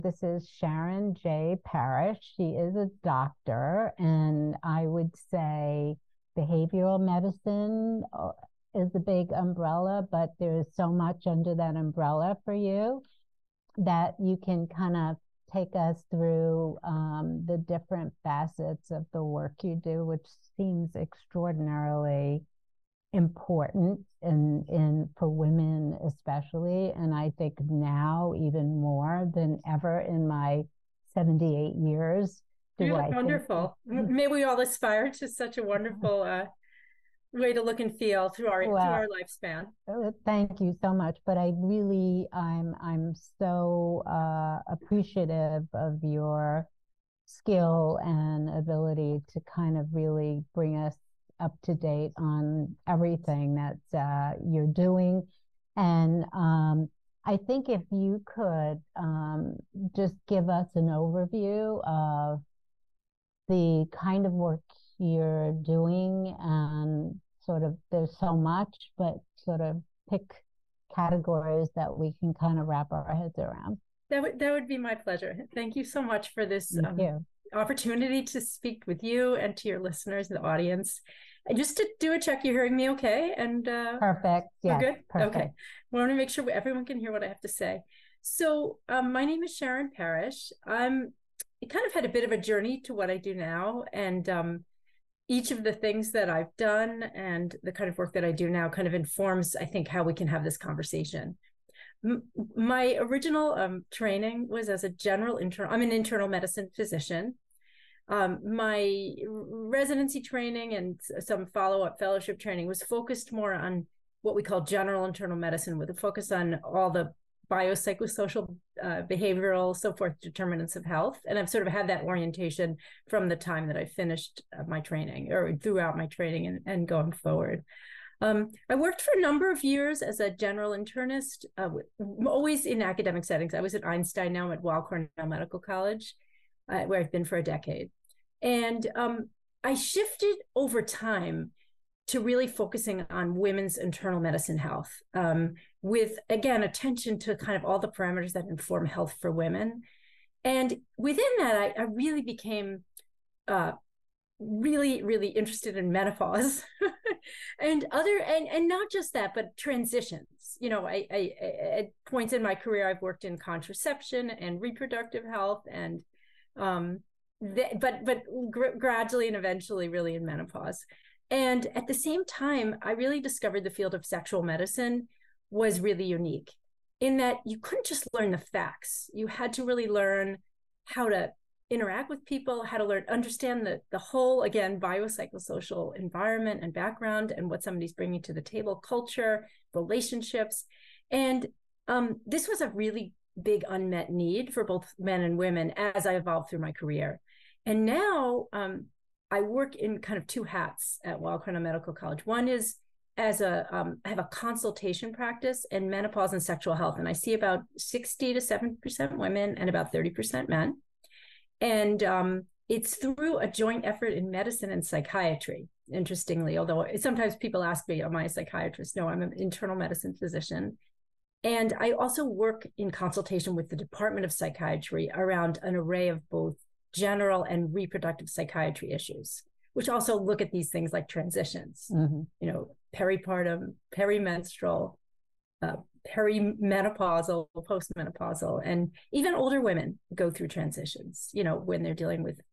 This is Sharon J. Parrish. She is a doctor, and I would say behavioral medicine is a big umbrella, but there's so much under that umbrella for you that you can kind of take us through the different facets of the work you do, which seems extraordinarily important in for women especially, and I think now even more than ever in my 78 years. You look wonderful. May we all aspire to such a wonderful way to look and feel through our lifespan. Thank you so much. But I'm so appreciative of your skill and ability to kind of really bring us up to date on everything that you're doing. And I think if you could just give us an overview of the kind of work you're doing, and sort of there's so much, but sort of pick categories that we can kind of wrap our heads around. That would be my pleasure. Thank you so much for this opportunity to speak with you and to your listeners and the audience. And just to do a check, you're hearing me okay? And perfect. Yeah, good. Perfect. Okay. I want to make sure everyone can hear what I have to say. So my name is Sharon Parrish. I kind of had a bit of a journey to what I do now, and each of the things that I've done and the kind of work that I do now kind of informs, I think, how we can have this conversation. My original training was as a I'm an internal medicine physician. My residency training and some follow-up fellowship training was focused more on what we call general internal medicine, with a focus on all the biopsychosocial, behavioral, so forth, determinants of health. And I've sort of had that orientation from the time that I finished my training, or throughout my training and going forward. I worked for a number of years as a general internist, always in academic settings. I was at Einstein, now I'm at Weill Cornell Medical College, where I've been for a decade. And I shifted over time to really focusing on women's internal medicine health, with, again, attention to kind of all the parameters that inform health for women. And within that, I really became really, really interested in menopause and not just that, but transitions. You know, I at points in my career, I've worked in contraception and reproductive health, and gradually and eventually really in menopause. And at the same time, I really discovered the field of sexual medicine was really unique in that you couldn't just learn the facts. You had to really learn how to interact with people, how to understand the whole, again, biopsychosocial environment and background, and what somebody's bringing to the table, culture, relationships. And this was a really big unmet need for both men and women as I evolved through my career. And now I work in kind of two hats at Weill Cornell Medical College. One is I have a consultation practice in menopause and sexual health, and I see about 60 to 70% women and about 30% men. And it's through a joint effort in medicine and psychiatry, interestingly, although sometimes people ask me, am I a psychiatrist? No, I'm an internal medicine physician. And I also work in consultation with the Department of Psychiatry around an array of both general and reproductive psychiatry issues, which also look at these things like transitions, you know, peripartum, perimenstrual, perimenopausal, postmenopausal, and even older women go through transitions, you know, when they're dealing with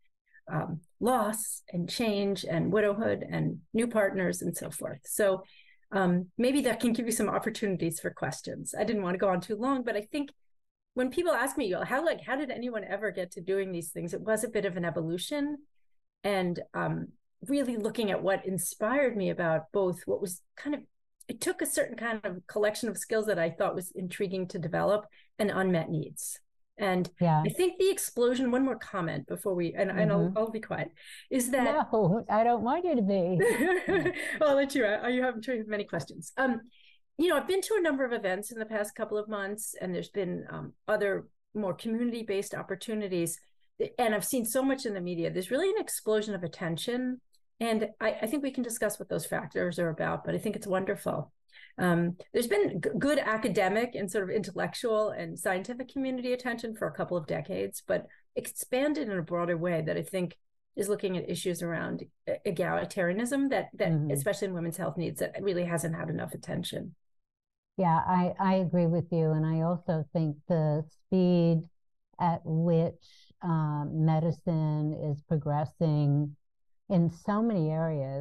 loss and change and widowhood and new partners and so forth. So maybe that can give you some opportunities for questions. I didn't want to go on too long, but I think when people ask me, how did anyone ever get to doing these things? It was a bit of an evolution, and really looking at what inspired me about both what was kind of, it took a certain kind of collection of skills that I thought was intriguing to develop, and unmet needs. And I think the explosion, one more comment before we, and I'll be quiet, is that— No, I don't want you to be. I'll let you out. I'm sure you have many questions. You know, I've been to a number of events in the past couple of months, and there's been other more community-based opportunities, and I've seen so much in the media. There's really an explosion of attention, and I think we can discuss what those factors are about, but I think it's wonderful. There's been good academic and sort of intellectual and scientific community attention for a couple of decades, but expanded in a broader way that I think is looking at issues around egalitarianism that especially in women's health needs, that really hasn't had enough attention. Yeah, I agree with you. And I also think the speed at which medicine is progressing in so many areas,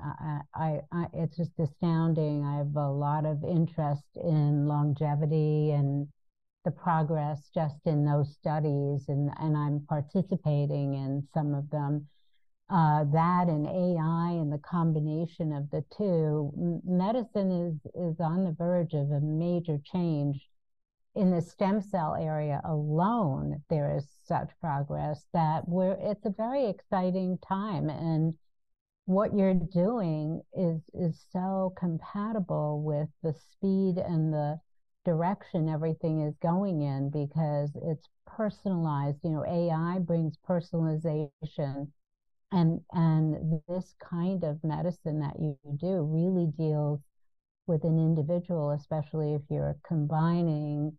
it's just astounding. I have a lot of interest in longevity and the progress just in those studies, and I'm participating in some of them. That and AI and the combination of the two, medicine is on the verge of a major change. In the stem cell area alone, there is such progress that it's a very exciting time. And what you're doing is so compatible with the speed and the direction everything is going in, because it's personalized. You know, AI brings personalization, and this kind of medicine that you do really deals with an individual, especially if you're combining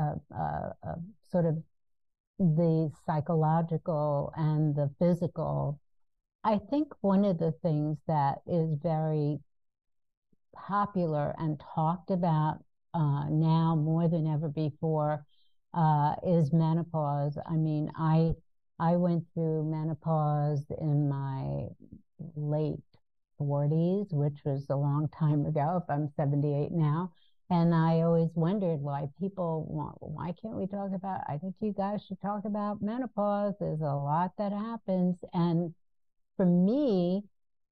sort of the psychological and the physical. I think one of the things that is very popular and talked about now more than ever before is menopause. I mean, I went through menopause in my late 40s, which was a long time ago, if I'm 78 now. And I always wondered why why can't we talk about, I think you guys should talk about menopause. There's a lot that happens. And for me,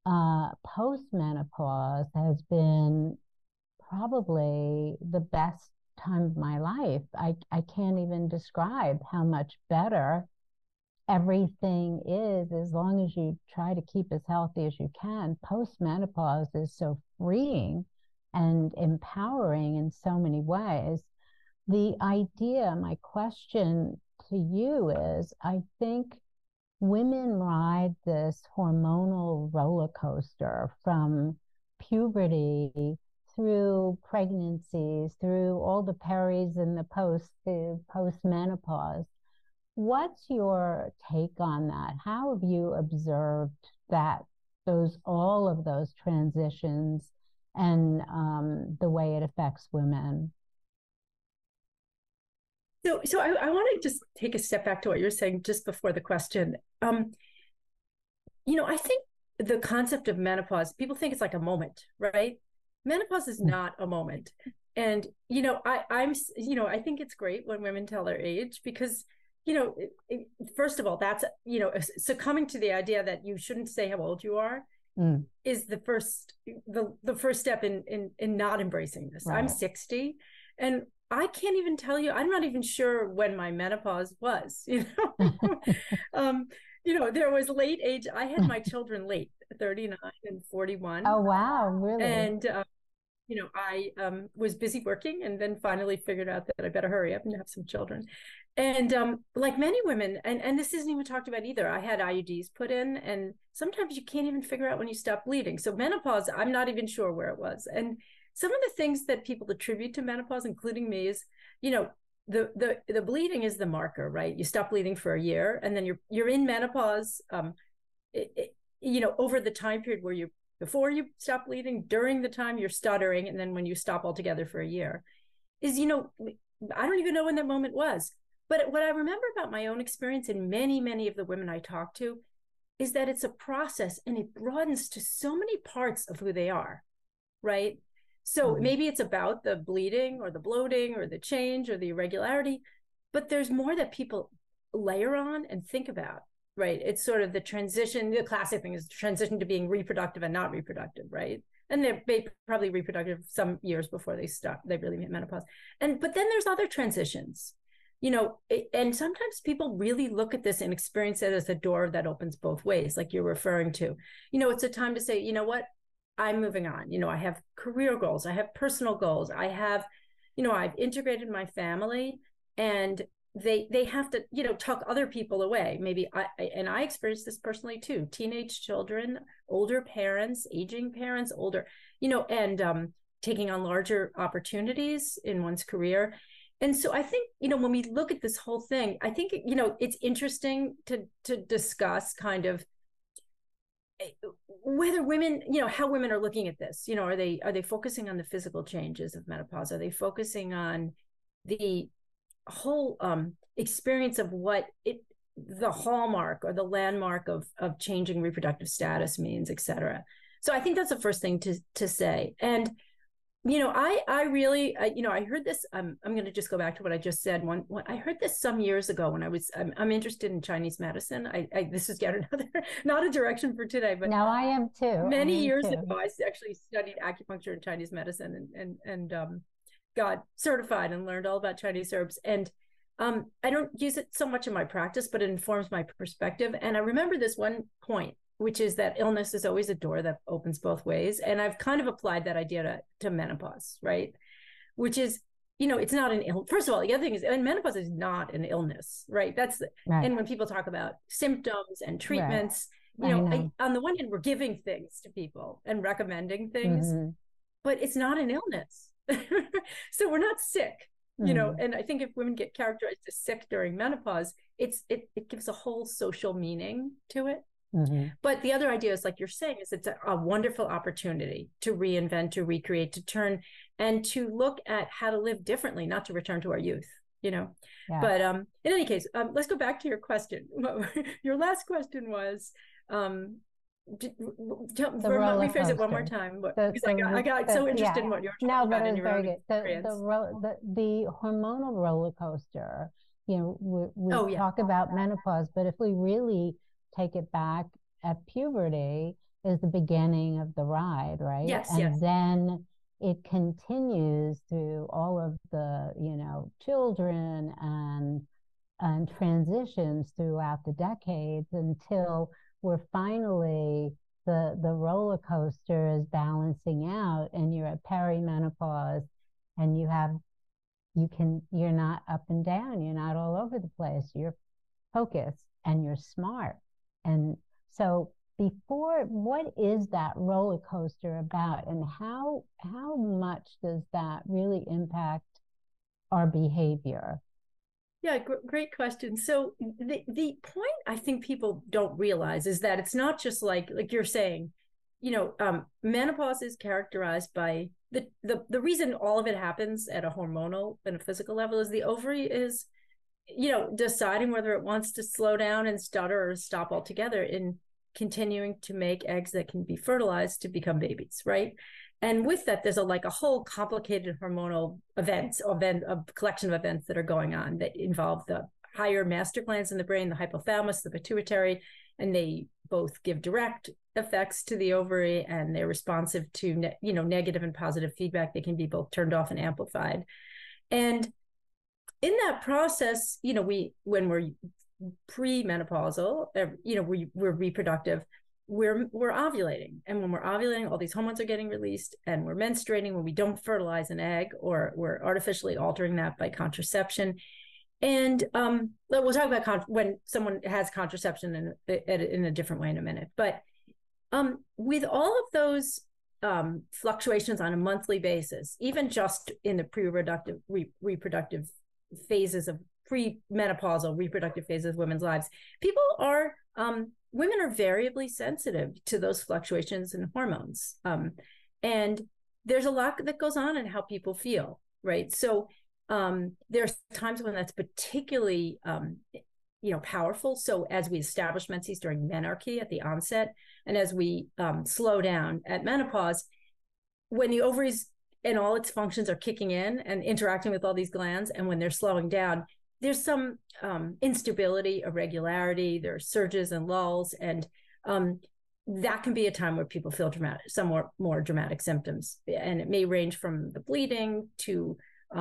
post-menopause has been probably the best time of my life. I can't even describe how much better everything is, as long as you try to keep as healthy as you can. Post-menopause is so freeing and empowering in so many ways. The idea, my question to you is, I think women ride this hormonal roller coaster from puberty through pregnancies, through all the peris and the post-menopause. What's your take on that? How have you observed that all of those transitions and the way it affects women? So I want to just take a step back to what you're saying just before the question. I think the concept of menopause, people think it's like a moment, right? Menopause is not a moment. And, I think it's great when women tell their age, because, first of all, that's, succumbing to the idea that you shouldn't say how old you are is the first step in not embracing this. Right. I'm 60, and I can't even tell you, I'm not even sure when my menopause was, there was late age. I had my children late, 39 and 41. Oh, wow. Really? And, I was busy working, and then finally figured out that I better hurry up and have some children. And like many women, and this isn't even talked about either, I had IUDs put in, and sometimes you can't even figure out when you stop bleeding. So menopause, I'm not even sure where it was. And some of the things that people attribute to menopause, including me, is, the bleeding is the marker, right? You stop bleeding for a year, and then you're in menopause, over the time period where before you stop bleeding, during the time you're stuttering, and then when you stop altogether for a year, is, I don't even know when that moment was. But what I remember about my own experience, and many, many of the women I talk to, is that it's a process, and it broadens to so many parts of who they are, right? So maybe it's about the bleeding or the bloating or the change or the irregularity, but there's more that people layer on and think about, right? It's sort of the transition. The classic thing is the transition to being reproductive and not reproductive, right? And they're probably reproductive some years before they really hit menopause. But then there's other transitions, and sometimes people really look at this and experience it as a door that opens both ways, like you're referring to. It's a time to say, you know what? I'm moving on. I have career goals. I have personal goals. I have, I've integrated my family, and they have to, tuck other people away. Maybe I experienced this personally too. Teenage children, older parents, aging parents, older, and taking on larger opportunities in one's career. And so I think, when we look at this whole thing, I think, it's interesting to discuss kind of whether women, how women are looking at this. Are they focusing on the physical changes of menopause? Are they focusing on the whole experience of what the hallmark or the landmark of changing reproductive status means, et cetera? So I think that's the first thing to say. And I really, I heard this. I'm going to just go back to what I just said. When I heard this some years ago when I'm interested in Chinese medicine. This is yet another, not a direction for today, but now I am too. Many years ago, I actually studied acupuncture and Chinese medicine, and got certified and learned all about Chinese herbs. And I don't use it so much in my practice, but it informs my perspective. And I remember this one point, which is that illness is always a door that opens both ways. And I've kind of applied that idea to menopause, right? Which is, it's not an illness. First of all, the other thing is, and menopause is not an illness, right? Right. And when people talk about symptoms and treatments, right. On the one hand, we're giving things to people and recommending things, but it's not an illness. So we're not sick, and I think if women get characterized as sick during menopause, it gives a whole social meaning to it. But the other idea is, like you're saying, is it's a wonderful opportunity to reinvent, to recreate, to turn, and to look at how to live differently, not to return to our youth, Yeah. But in any case, let's go back to your question. Your last question was, rephrase it one more time. I got so interested in what you were talking about in your own experience. The hormonal roller coaster. We talk about menopause, but if we really take it back at puberty, is the beginning of the ride, right? Yes. Then it continues through all of the, children and transitions throughout the decades until we're finally the roller coaster is balancing out and you're at perimenopause and you're not up and down, you're not all over the place, you're focused and you're smart. And so what is that roller coaster about, and how much does that really impact our behavior? Yeah, great question. So the point I think people don't realize is that it's not just like you're saying, menopause is characterized by the reason all of it happens at a hormonal and a physical level is the ovary is, deciding whether it wants to slow down and stutter or stop altogether in continuing to make eggs that can be fertilized to become babies, right? And with that, there's a whole complicated hormonal a collection of events that are going on that involve the higher master glands in the brain, the hypothalamus, the pituitary, and they both give direct effects to the ovary, and they're responsive to negative and positive feedback. They can be both turned off and amplified. And in that process, when we're premenopausal, we're reproductive, we're ovulating. And when we're ovulating, all these hormones are getting released, and we're menstruating when we don't fertilize an egg, or we're artificially altering that by contraception. And we'll talk about when someone has contraception in a different way in a minute. But with all of those fluctuations on a monthly basis, even just in the reproductive phases of premenopausal reproductive phases of women's lives, women are variably sensitive to those fluctuations in hormones. And there's a lot that goes on in how people feel, right? So there's times when that's particularly, powerful. So as we establish menses during menarche at the onset, and as we slow down at menopause, when the ovaries and all its functions are kicking in and interacting with all these glands, and when they're slowing down, there's some instability, irregularity, there are surges and lulls, and that can be a time where people feel some more dramatic symptoms. And it may range from the bleeding to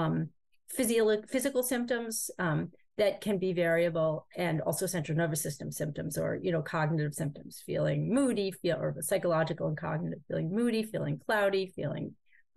physical symptoms that can be variable, and also central nervous system symptoms, or cognitive symptoms, feeling moody, or psychological and cognitive, feeling moody, feeling cloudy, feeling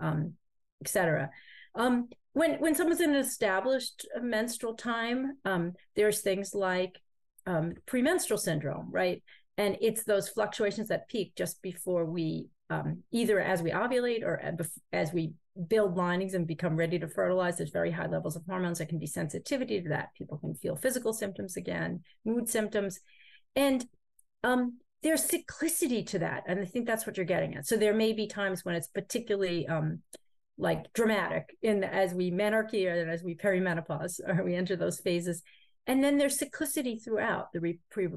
etc. When someone's in an established menstrual time, there's things like premenstrual syndrome, right? And it's those fluctuations that peak just before we either as we ovulate or as we build linings and become ready to fertilize. There's very high levels of hormones. There can be sensitivity to that. People can feel physical symptoms again, mood symptoms. And there's cyclicity to that. And I think that's what you're getting at. So there may be times when it's particularly like dramatic as we menarche or as we perimenopause or we enter those phases. And then there's cyclicity throughout the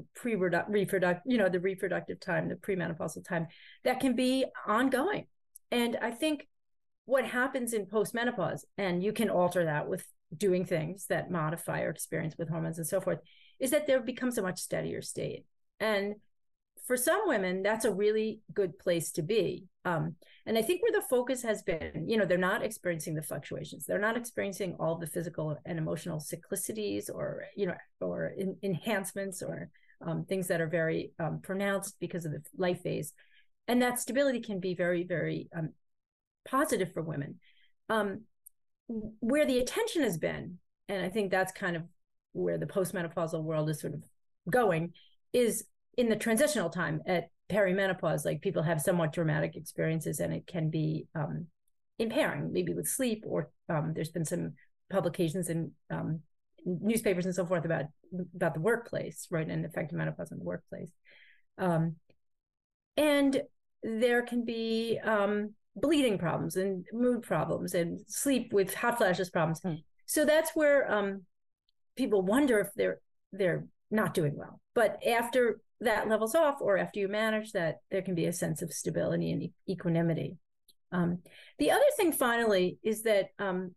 the reproductive time, the premenopausal time that can be ongoing. And I think what happens in postmenopause, and you can alter that with doing things that modify our experience with hormones and so forth, is that there becomes a much steadier state. And for some women, that's a really good place to be. And I think where the focus has been, they're not experiencing the fluctuations. They're not experiencing all the physical and emotional cyclicities or enhancements or things that are very pronounced because of the life phase. And that stability can be very, very positive for women. Where the attention has been, and I think that's kind of where the postmenopausal world is sort of going, is in the transitional time at perimenopause. Like, people have somewhat dramatic experiences and it can be impairing, maybe with sleep, or there's been some publications in newspapers and so forth about the workplace, right, and effective menopause in the workplace. And there can be bleeding problems and mood problems and sleep with hot flashes problems. So that's where people wonder if they're not doing well. But after that levels off, or after you manage that, there can be a sense of stability and equanimity. The other thing, finally, is that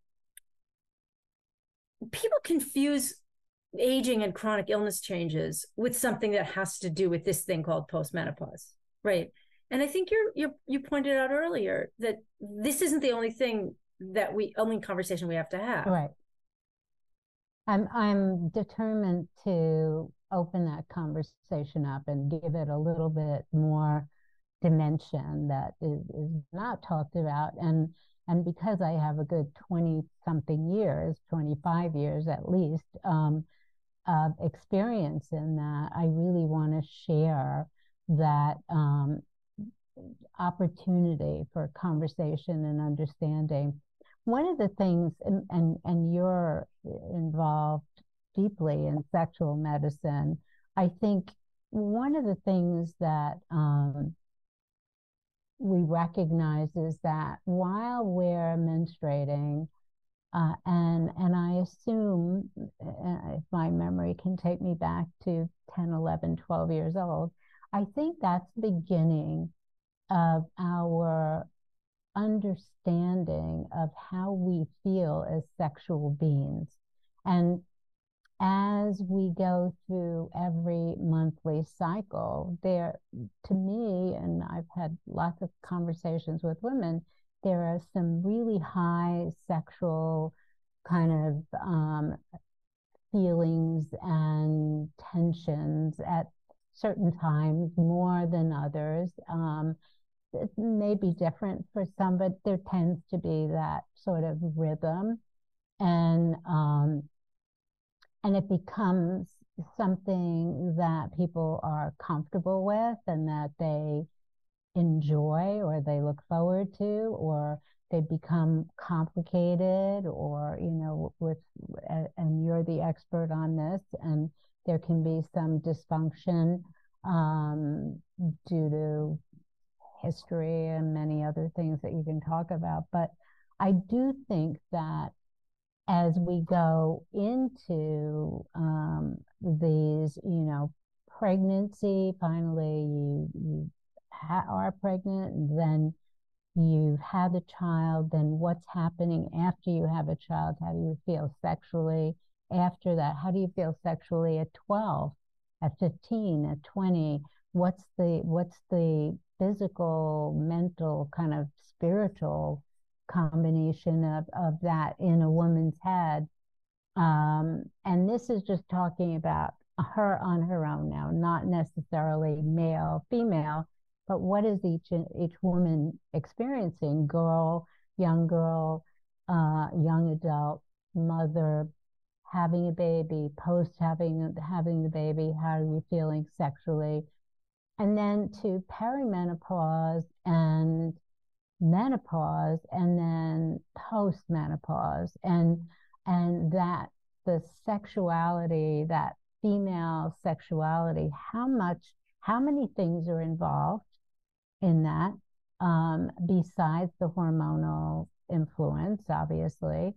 people confuse aging and chronic illness changes with something that has to do with this thing called postmenopause, right? And I think you pointed out earlier that this isn't the only conversation we have to have. Right. I'm determined to open that conversation up and give it a little bit more dimension that is not talked about. And because I have a good 20-something years, 25 years at least, of experience in that, I really want to share that opportunity for conversation and understanding. One of the things, and you're involved deeply in sexual medicine, I think one of the things that we recognize is that while we're menstruating, and I assume, if my memory can take me back to 10, 11, 12 years old, I think that's the beginning of our understanding of how we feel as sexual beings. And as we go through every monthly cycle, there, to me, and I've had lots of conversations with women, there are some really high sexual kind of feelings and tensions at certain times, more than others. It may be different for some, but there tends to be that sort of rhythm, and it becomes something that people are comfortable with and that they enjoy or they look forward to, or they become complicated, or and you're the expert on this, and there can be some dysfunction due to history and many other things that you can talk about. But I do think that as we go into these, pregnancy, finally you are pregnant, and then you've had a child, then what's happening after you have a child? How do you feel sexually after that? How do you feel sexually at 12, at 15, at 20? What's the physical, mental, kind of spiritual combination of that in a woman's head? And this is just talking about her on her own now, not necessarily male, female, but what is each woman experiencing? Young girl, young adult, mother, having a baby, post having the baby, how are you feeling sexually? and then to perimenopause and menopause and then postmenopause, and that the sexuality, that female sexuality, how many things are involved in that, besides the hormonal influence, obviously.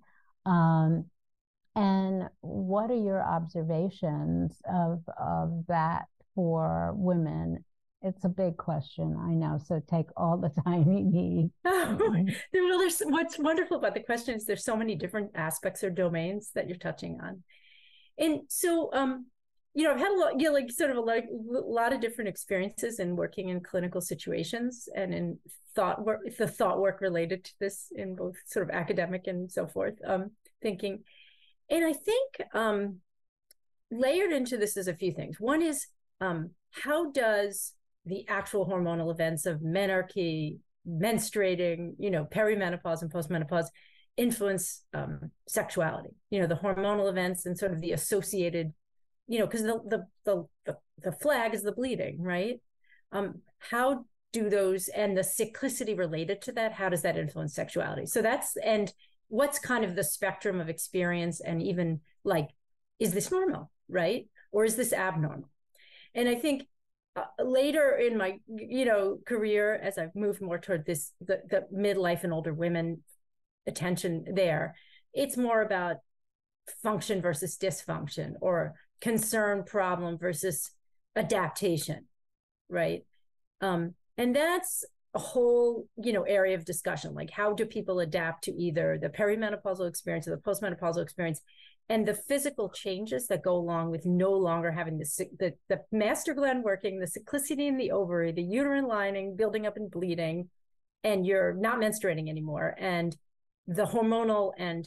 And what are your observations of that for women? It's a big question, I know, so take all the time you need. Well, what's wonderful about the question is there's so many different aspects or domains that you're touching on. And so, I've had a lot, like sort of a lot of different experiences in working in clinical situations and in thought work related to this in both sort of academic and so forth, thinking. And I think layered into this is a few things. One is, how does the actual hormonal events of menarche, menstruating, perimenopause and postmenopause influence sexuality? The hormonal events and sort of the associated, because the flag is the bleeding, right? How do those, and the cyclicity related to that, how does that influence sexuality? So and what's kind of the spectrum of experience, and even like, is this normal, right? Or is this abnormal? And I think later in my, career, as I've moved more toward this, the midlife and older women attention there, it's more about function versus dysfunction, or concern, problem versus adaptation, right? And that's a whole, area of discussion. Like, how do people adapt to either the perimenopausal experience or the postmenopausal experience, and the physical changes that go along with no longer having the master gland working, the cyclicity in the ovary, the uterine lining building up and bleeding, and you're not menstruating anymore, and the hormonal and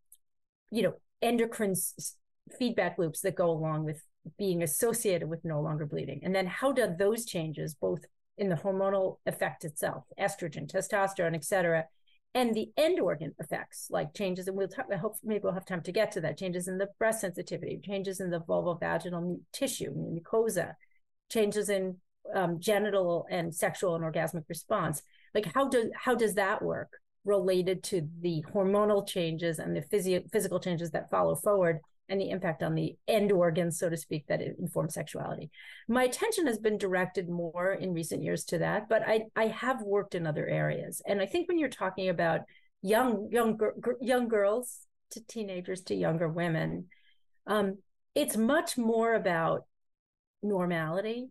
endocrine feedback loops that go along with being associated with no longer bleeding. And then how do those changes, both in the hormonal effect itself, estrogen, testosterone, et cetera, and the end organ effects, like changes, and I hope maybe we'll have time to get to that, changes in the breast sensitivity, changes in the vulvovaginal tissue, mucosa, changes in genital and sexual and orgasmic response. Like, how does that work related to the hormonal changes and the physical changes that follow forward, and the impact on the end organs, so to speak, that inform sexuality? My attention has been directed more in recent years to that, but I have worked in other areas. And I think when you're talking about young girls to teenagers to younger women, it's much more about normality,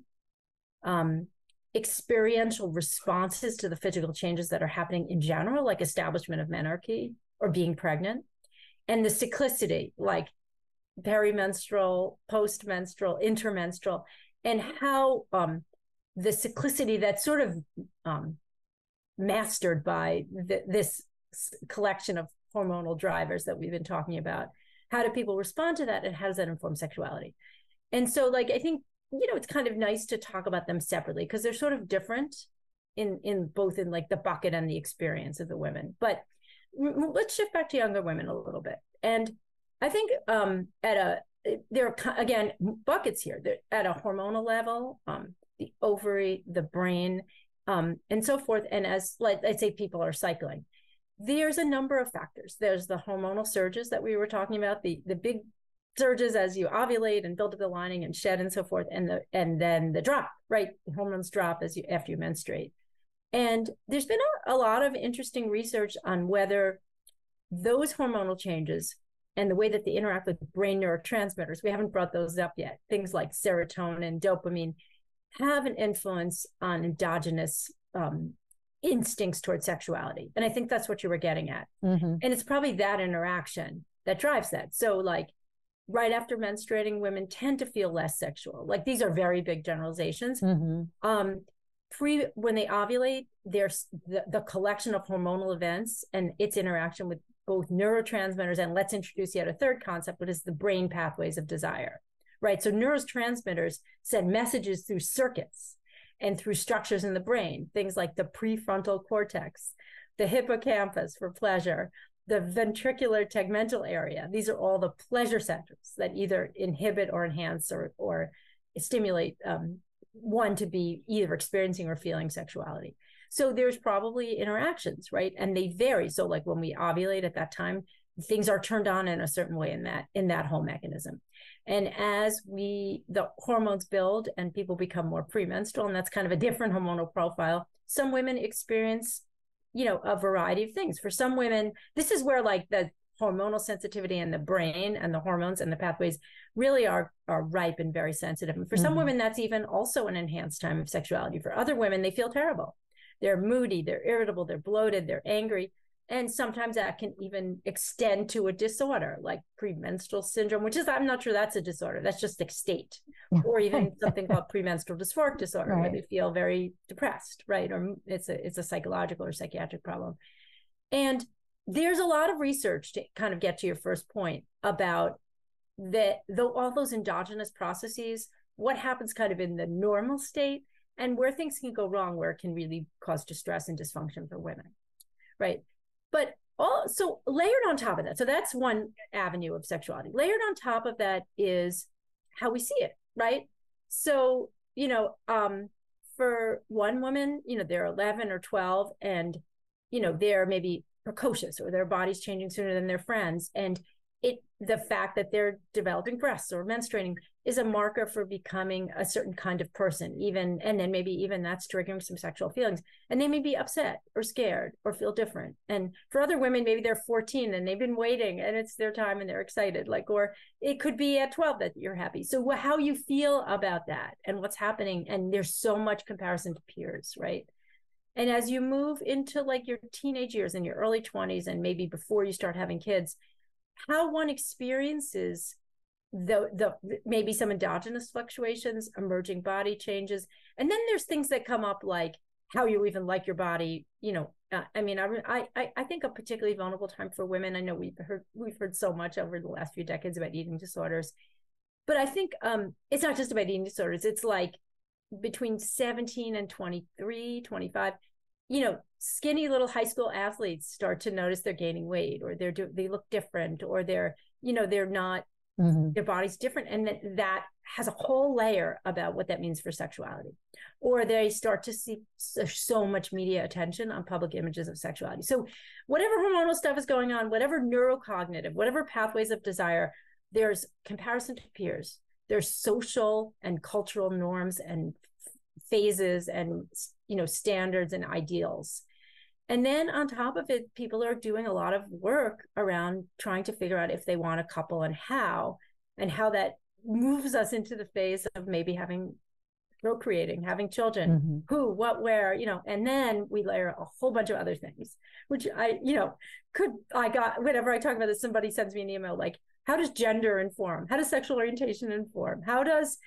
experiential responses to the physical changes that are happening in general, like establishment of menarche or being pregnant, and the cyclicity, like perimenstrual, postmenstrual, intermenstrual, and how the cyclicity that's sort of mastered by this collection of hormonal drivers that we've been talking about. How do people respond to that, and how does that inform sexuality? And so, like, I think, it's kind of nice to talk about them separately, because they're sort of different in both in like the bucket and the experience of the women. Let's shift back to younger women a little bit. And I think there are, again, buckets here. They're at a hormonal level, the ovary, the brain, and so forth. And as, let's say, people are cycling, there's a number of factors. There's the hormonal surges that we were talking about, the big surges as you ovulate and build up the lining and shed and so forth, and then the drop, right? The hormones drop after you menstruate. And there's been a lot of interesting research on whether those hormonal changes and the way that they interact with brain neurotransmitters, we haven't brought those up yet, things like serotonin, dopamine, have an influence on endogenous instincts towards sexuality. And I think that's what you were getting at. Mm-hmm. And it's probably that interaction that drives that. So, like, right after menstruating, women tend to feel less sexual. Like, these are very big generalizations. Mm-hmm. When they ovulate, there's the collection of hormonal events and its interaction with both neurotransmitters, and let's introduce yet a third concept, which is the brain pathways of desire, right? So neurotransmitters send messages through circuits and through structures in the brain, things like the prefrontal cortex, the hippocampus for pleasure, the ventricular tegmental area. These are all the pleasure centers that either inhibit or enhance or stimulate one to be either experiencing or feeling sexuality. So there's probably interactions, right? And they vary. So like when we ovulate at that time, things are turned on in a certain way in that whole mechanism. And as the hormones build and people become more premenstrual, and that's kind of a different hormonal profile, some women experience, a variety of things. For some women, this is where like the hormonal sensitivity in the brain and the hormones and the pathways really are ripe and very sensitive. And for some women, that's even also an enhanced time of sexuality. For other women, they feel terrible. They're moody, they're irritable, they're bloated, they're angry. And sometimes that can even extend to a disorder like premenstrual syndrome, which is, I'm not sure that's a disorder. That's just a state. Or even something called premenstrual dysphoric disorder, where they feel very depressed, right? Or it's a psychological or psychiatric problem. And there's a lot of research to kind of get to your first point about all those endogenous processes, what happens kind of in the normal state, and where things can go wrong, where it can really cause distress and dysfunction for women, right? But also layered on top of that, so that's one avenue of sexuality. Layered on top of that is how we see it, right? So, for one woman, they're 11 or 12 and, they're maybe precocious or their body's changing sooner than their friends. And the fact that they're developing breasts or menstruating is a marker for becoming a certain kind of person, and then maybe even that's triggering some sexual feelings. And they may be upset or scared or feel different. And for other women, maybe they're 14 and they've been waiting and it's their time and they're excited, or it could be at 12 that you're happy. So how you feel about that and what's happening. And there's so much comparison to peers, right? And as you move into like your teenage years and your early 20s, and maybe before you start having kids, how one experiences the maybe some endogenous fluctuations, emerging body changes, and then there's things that come up like how you even like your body. I think a particularly vulnerable time for women. I know we've heard so much over the last few decades about eating disorders, but I think it's not just about eating disorders. It's like between 17 and 23, 25. Skinny little high school athletes start to notice they're gaining weight, or they look different, or they're not, their body's different. And that has a whole layer about what that means for sexuality. Or they start to see so much media attention on public images of sexuality. So whatever hormonal stuff is going on, whatever neurocognitive, whatever pathways of desire, there's comparison to peers. There's social and cultural norms and phases and standards and ideals. And then on top of it, people are doing a lot of work around trying to figure out if they want a couple and how that moves us into the phase of maybe procreating, having children, who, what, where, and then we layer a whole bunch of other things, which whenever I talk about this, somebody sends me an email like, how does gender inform? How does sexual orientation inform? How does,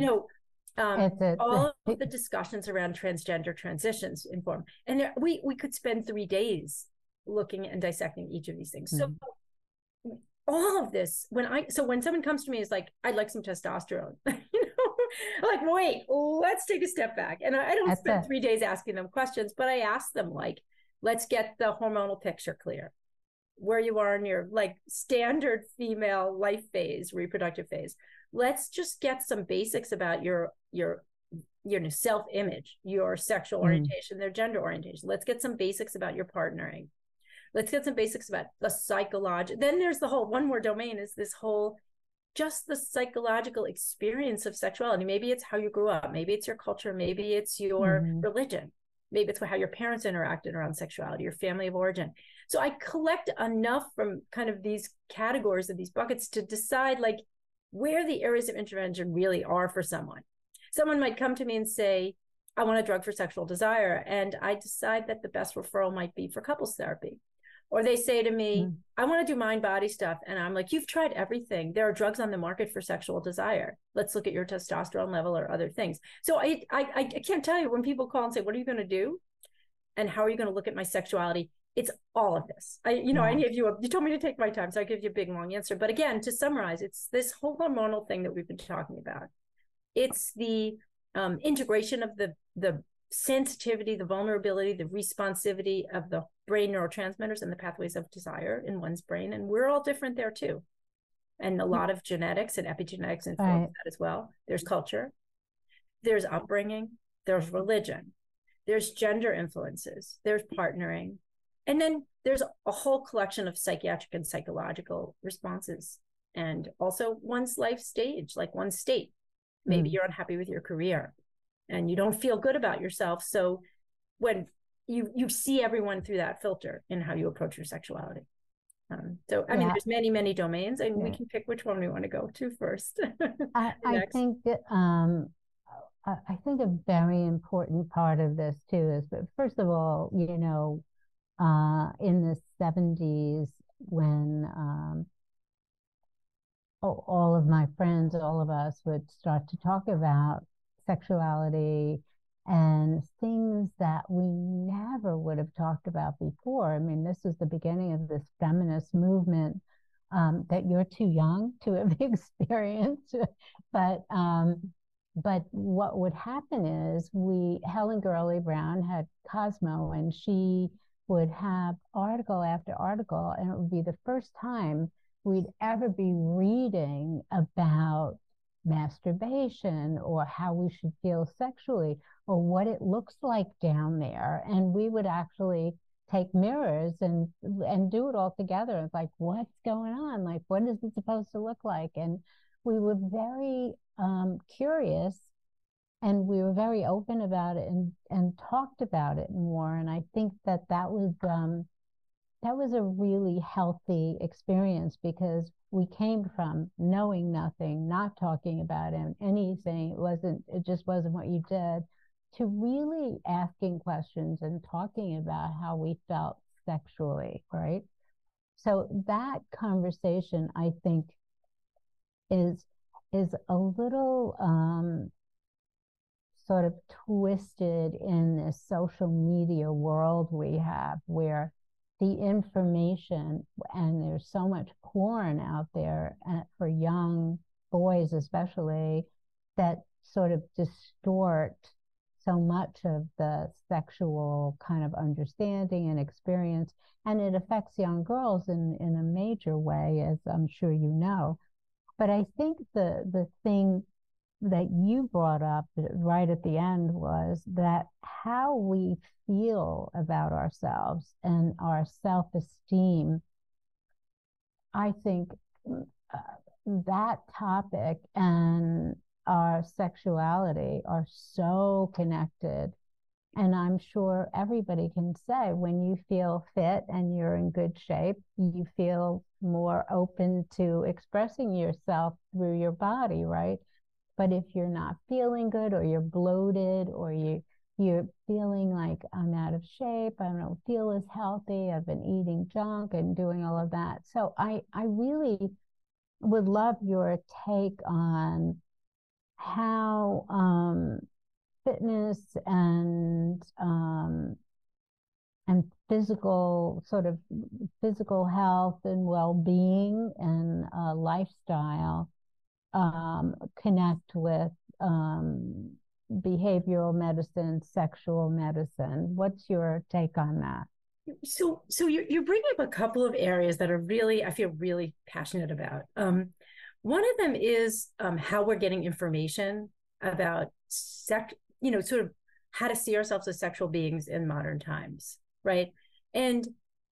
all of the discussions around transgender transitions inform? And we could spend 3 days looking and dissecting each of these things. So all of this, when someone comes to me is like, I'd like some testosterone, like, wait, let's take a step back. And I don't spend 3 days asking them questions, but I ask them like, let's get the hormonal picture clear, where you are in your like standard female life phase, reproductive phase. Let's just get some basics about your self-image, your sexual orientation, their gender orientation. Let's get some basics about your partnering. Let's get some basics about the psychological. Then there's the whole, one more domain is this whole, just the psychological experience of sexuality. Maybe it's how you grew up. Maybe it's your culture. Maybe it's your religion. Maybe it's how your parents interacted around sexuality, your family of origin. So I collect enough from kind of these categories of these buckets to decide like where the areas of intervention really are for someone. Someone might come to me and say, I want a drug for sexual desire. And I decide that the best referral might be for couples therapy. Or they say to me, I want to do mind body stuff. And I'm like, you've tried everything. There are drugs on the market for sexual desire. Let's look at your testosterone level or other things. So I can't tell you when people call and say, what are you going to do? And how are you going to look at my sexuality? It's all of this. I gave you you told me to take my time, so I give you a big, long answer. But again, to summarize, it's this whole hormonal thing that we've been talking about. It's the integration of the sensitivity, the vulnerability, the responsivity of the brain neurotransmitters and the pathways of desire in one's brain. And we're all different there too. And a lot of genetics and epigenetics informs that as well. There's culture. there's upbringing, there's religion, there's gender influences, there's partnering, and then there's a whole collection of psychiatric and psychological responses, and also one's life stage, like one's state. Maybe you're unhappy with your career and you don't feel good about yourself. So when you see everyone through that filter in how you approach your sexuality. So I mean, there's many, many domains, and we can pick which one we want to go to first. I think that I think a very important part of this too is, but first of all, you know, in the 70s when all of my friends, all of us would start to talk about sexuality and things that we never would have talked about before. I mean, this was the beginning of this feminist movement that you're too young to have experienced. But what would happen is Helen Gurley Brown had Cosmo, and she would have article after article, and it would be the first time we'd ever be reading about masturbation or how we should feel sexually or what it looks like down there. And we would actually take mirrors and do it all together. It's like, what's going on? Like, what is it supposed to look like? And we were very curious, and we were very open about it and talked about it more. And I think that was a really healthy experience, because we came from knowing nothing, not talking about anything. It just wasn't what you did, to really asking questions and talking about how we felt sexually, right? So that conversation, I think, is a little sort of twisted in this social media world we have, where the information, and there's so much porn out there for young boys especially, that sort of distort so much of the sexual kind of understanding and experience, and it affects young girls in a major way, as I'm sure you know. But I think the thing that you brought up right at the end was that how we feel about ourselves and our self-esteem, I think that topic and our sexuality are so connected. And I'm sure everybody can say, when you feel fit and you're in good shape, you feel more open to expressing yourself through your body, right? But if you're not feeling good, or you're bloated, or you're feeling like, I'm out of shape, I don't feel as healthy, I've been eating junk and doing all of that. So I really would love your take on how fitness and physical health and well-being and lifestyle connect with behavioral medicine, sexual medicine. What's your take on that? So you're bringing up a couple of areas that are really, I feel really passionate about. One of them is how we're getting information about sex, sort of how to see ourselves as sexual beings in modern times, right? And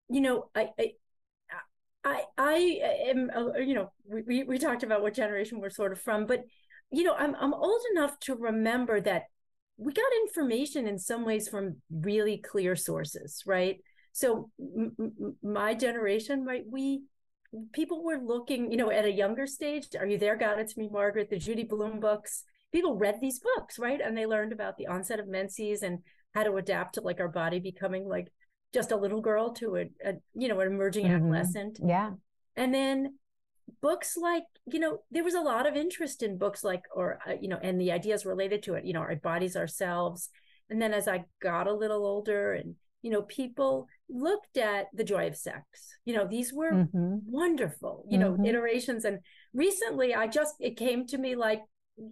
I am, we talked about what generation we're sort of from, but I'm old enough to remember that we got information in some ways from really clear sources, right? So my generation, right, people were looking, at a younger stage. Are You There, God? It's Me, Margaret, the Judy Blume books. People read these books, right? And they learned about the onset of menses and how to adapt to like our body becoming like just a little girl to an emerging adolescent. Yeah. And then books like, there was a lot of interest in books like, and the ideas related to it, our bodies, ourselves. And then as I got a little older, and, people looked at the joy of sex, these were wonderful, iterations. And recently it came to me like,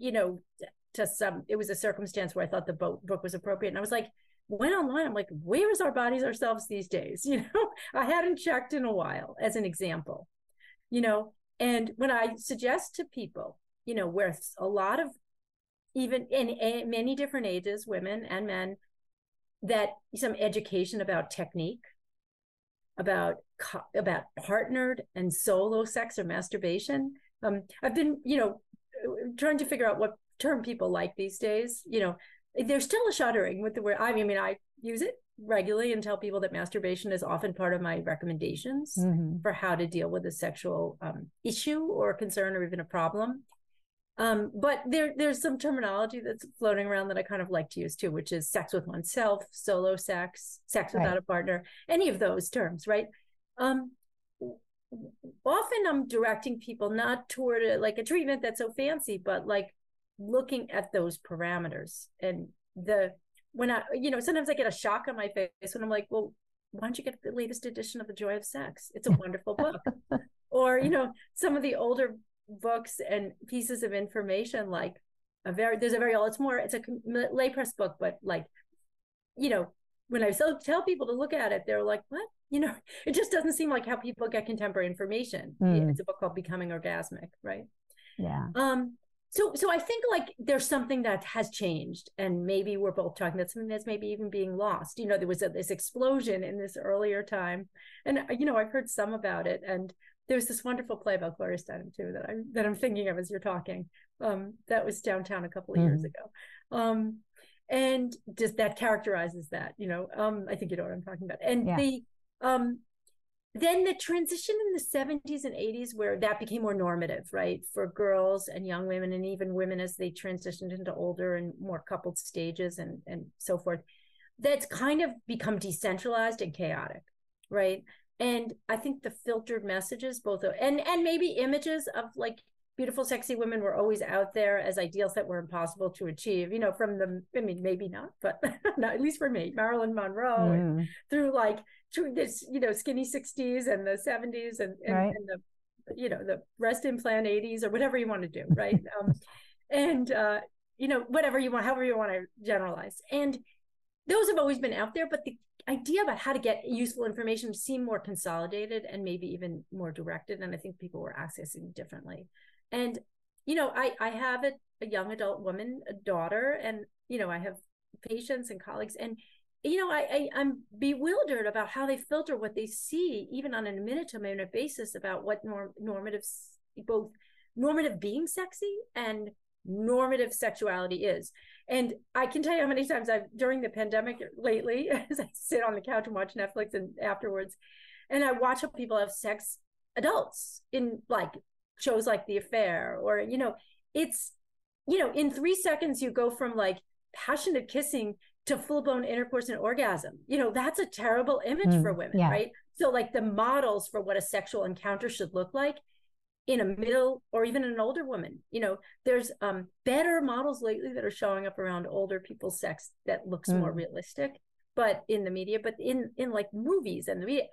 it was a circumstance where I thought the book was appropriate. And I was like, went online, I'm like, where is Our Bodies, Ourselves these days? I hadn't checked in a while, as an example, and when I suggest to people, where a lot of even in many different ages, women and men, that some education about technique, about partnered and solo sex or masturbation. I've been, trying to figure out what term people like these days. There's still a shuddering with the word. I mean, I use it regularly and tell people that masturbation is often part of my recommendations for how to deal with a sexual issue or concern or even a problem. But there's some terminology that's floating around that I kind of like to use too, which is sex with oneself, solo sex, sex without a partner, any of those terms, right? Often I'm directing people not toward a treatment that's so fancy, but like looking at those parameters. And when I, sometimes I get a shock on my face when I'm like, well, why don't you get the latest edition of The Joy of Sex? It's a wonderful book. Or, some of the older books and pieces of information, like it's a lay press book, but like, when I tell people to look at it, they're like, what? It just doesn't seem like how people get contemporary information. It's a book called Becoming Orgasmic, right? Yeah. So I think like there's something that has changed, and maybe we're both talking about something that's maybe even being lost. There was this explosion in this earlier time, and I've heard some about it, and there's this wonderful play about Gloria Steinem too that I'm thinking of as you're talking. That was downtown a couple of years ago, and just that characterizes that. I think you know what I'm talking about. And then the transition in the 70s and 80s, where that became more normative, right, for girls and young women, and even women as they transitioned into older and more coupled stages and so forth, that's kind of become decentralized and chaotic, right? And I think the filtered messages, and maybe images of like beautiful, sexy women were always out there as ideals that were impossible to achieve, from maybe not, but not, at least for me, Marilyn Monroe, and through like this, skinny 60s and the 70s and the, the breast implant 80s or whatever you want to do. Right. Whatever you want, however you want to generalize. And those have always been out there, but the idea about how to get useful information seemed more consolidated and maybe even more directed. And I think people were accessing differently. And, I have a young adult woman, a daughter, and, I have patients and colleagues, and, I'm bewildered about how they filter what they see, even on a minute-to-minute basis, about what both normative being sexy and normative sexuality is. And I can tell you how many times during the pandemic lately, as I sit on the couch and watch Netflix and afterwards, and I watch how people have sex, adults, in like shows like The Affair, or, it's, in 3 seconds, you go from like passionate kissing to full-blown intercourse and orgasm. That's a terrible image for women, right? So like the models for what a sexual encounter should look like in a middle or even an older woman, there's better models lately that are showing up around older people's sex that looks more realistic, but in the media, but in like movies and the media,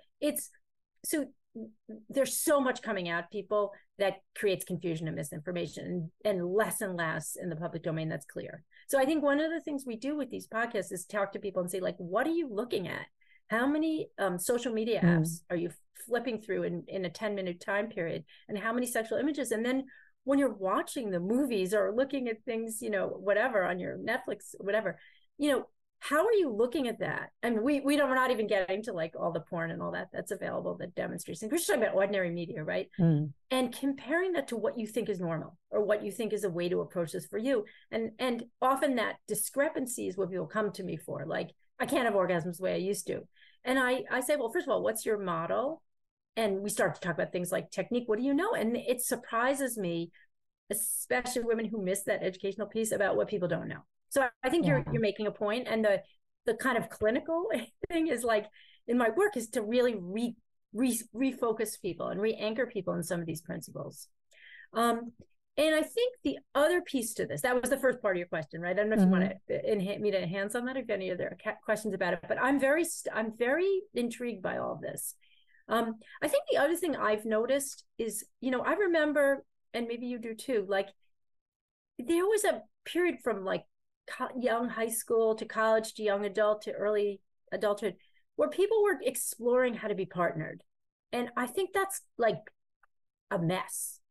there's so much coming at people that creates confusion and misinformation, and less in the public domain that's clear. So I think one of the things we do with these podcasts is talk to people and say, like, what are you looking at? How many social media apps are you flipping through in a 10-minute time period? And how many sexual images? And then when you're watching the movies or looking at things, whatever on your Netflix, whatever, how are you looking at that? I mean, we're not even getting to like all the porn and all that's available that demonstrates things. We're just talking about ordinary media, right? And comparing that to what you think is normal or what you think is a way to approach this for you. And often that discrepancy is what people come to me for. Like, I can't have orgasms the way I used to. And I say, well, first of all, what's your model? And we start to talk about things like technique. What do you know? And it surprises me, especially women who miss that educational piece, about what people don't know. So I think you're making a point. And the kind of clinical thing is like, in my work, is to really refocus people and re-anchor people in some of these principles. And I think the other piece to this, that was the first part of your question, right? I don't know if you want me to enhance on that, if any other questions about it, but I'm very intrigued by all of this. I think the other thing I've noticed is, I remember, and maybe you do too, like there was a period from like young high school to college to young adult to early adulthood where people were exploring how to be partnered. And I think that's like a mess.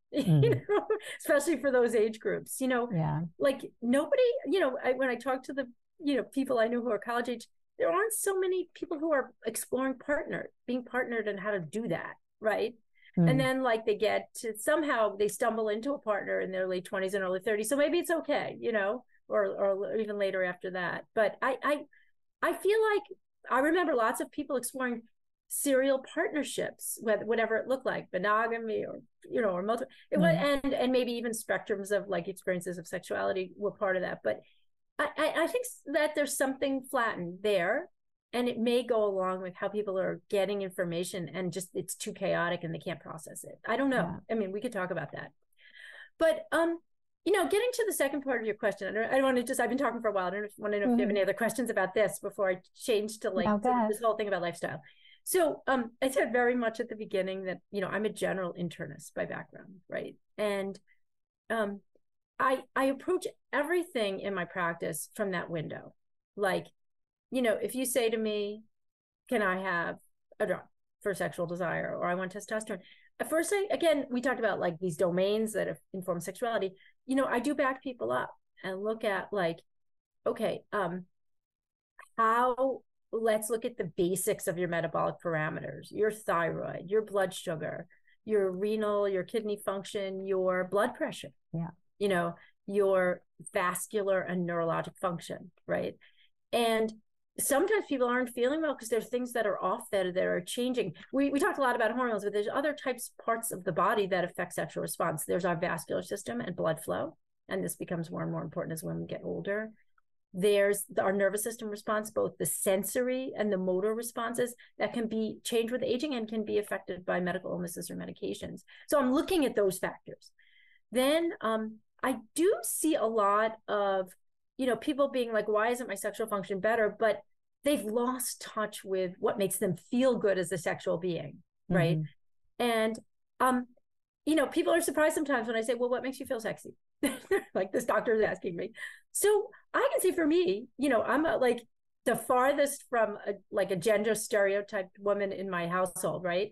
especially for those age groups, Yeah. like nobody, when I talk to the, people I know who are college age, there aren't so many people who are exploring being partnered and how to do that. Right. And then like they get to somehow they stumble into a partner in their late 20s and early 30s. So maybe it's okay, or even later after that. But I feel like I remember lots of people exploring serial partnerships, whatever it looked like, monogamy or or multiple, and maybe even spectrums of like experiences of sexuality were part of that. But I think that there's something flattened there, and it may go along with how people are getting information and just it's too chaotic and they can't process it. I don't know. Yeah. I mean, we could talk about that. But getting to the second part of your question, I want to just, I've been talking for a while. I don't want to know if you have any other questions about this before I change to like this whole thing about lifestyle. So I said very much at the beginning that, I'm a general internist by background, right? And I approach everything in my practice from that window. Like, if you say to me, can I have a drug for sexual desire, or I want testosterone? At first, again, we talked about like these domains that inform sexuality. I do back people up and look at like, okay, let's look at the basics of your metabolic parameters, your thyroid, your blood sugar, your renal, your kidney function, your blood pressure. Yeah. Your vascular and neurologic function, right? And sometimes people aren't feeling well because there's things that are off that are changing. We talked a lot about hormones, but there's other parts of the body that affect sexual response. There's our vascular system and blood flow, and this becomes more and more important as women get older. There's our nervous system response, both the sensory and the motor responses that can be changed with aging and can be affected by medical illnesses or medications. So I'm looking at those factors. Then I do see a lot of, people being like, why isn't my sexual function better? But they've lost touch with what makes them feel good as a sexual being, right? And, people are surprised sometimes when I say, well, what makes you feel sexy? Like this doctor is asking me. So I can say for me, I'm like the farthest from a gender stereotyped woman in my household, right?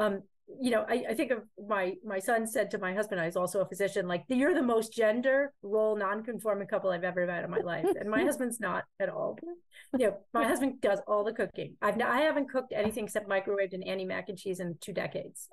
I think of my son said to my husband, I was also a physician, like, you're the most gender role non-conforming couple I've ever met in my life. And my husband's not at all. My husband does all the cooking. I haven't cooked anything except microwaved and Annie mac and cheese in 2 decades.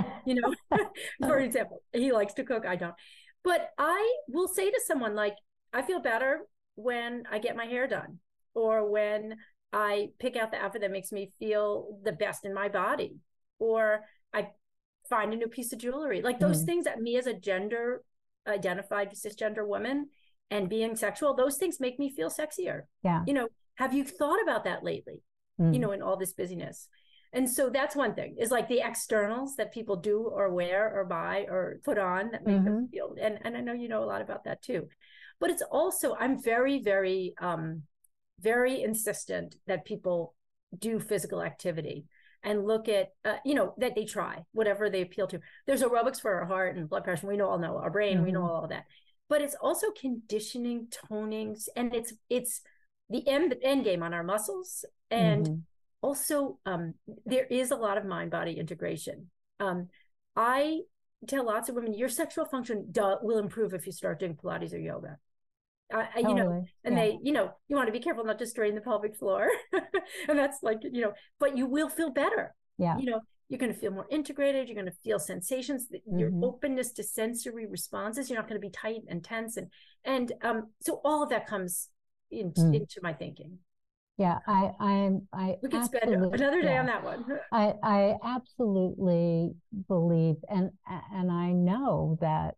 For example, he likes to cook. I don't. But I will say to someone, like, I feel better when I get my hair done, or when I pick out the outfit that makes me feel the best in my body, or I find a new piece of jewelry. Like those things that me as a gender identified cisgender woman and being sexual, those things make me feel sexier. Yeah. Have you thought about that lately? In all this busyness. And so that's one thing, is like the externals that people do or wear or buy or put on that make them feel, and I know you know a lot about that too. But it's also, I'm very, very, very insistent that people do physical activity and look at, that they try whatever they appeal to. There's aerobics for our heart and blood pressure. We all know our brain, we know all of that. But it's also conditioning, tonings, and it's the end game on our muscles. And also, there is a lot of mind-body integration. I tell lots of women, your sexual function will improve if you start doing Pilates or yoga. They, you want to be careful not to strain the pelvic floor. And that's like, but you will feel better. Yeah. You're going to feel more integrated. You're going to feel sensations, your openness to sensory responses. You're not going to be tight and tense. And so all of that comes into my thinking. Yeah, we could spend another day on that one. I absolutely believe, and I know that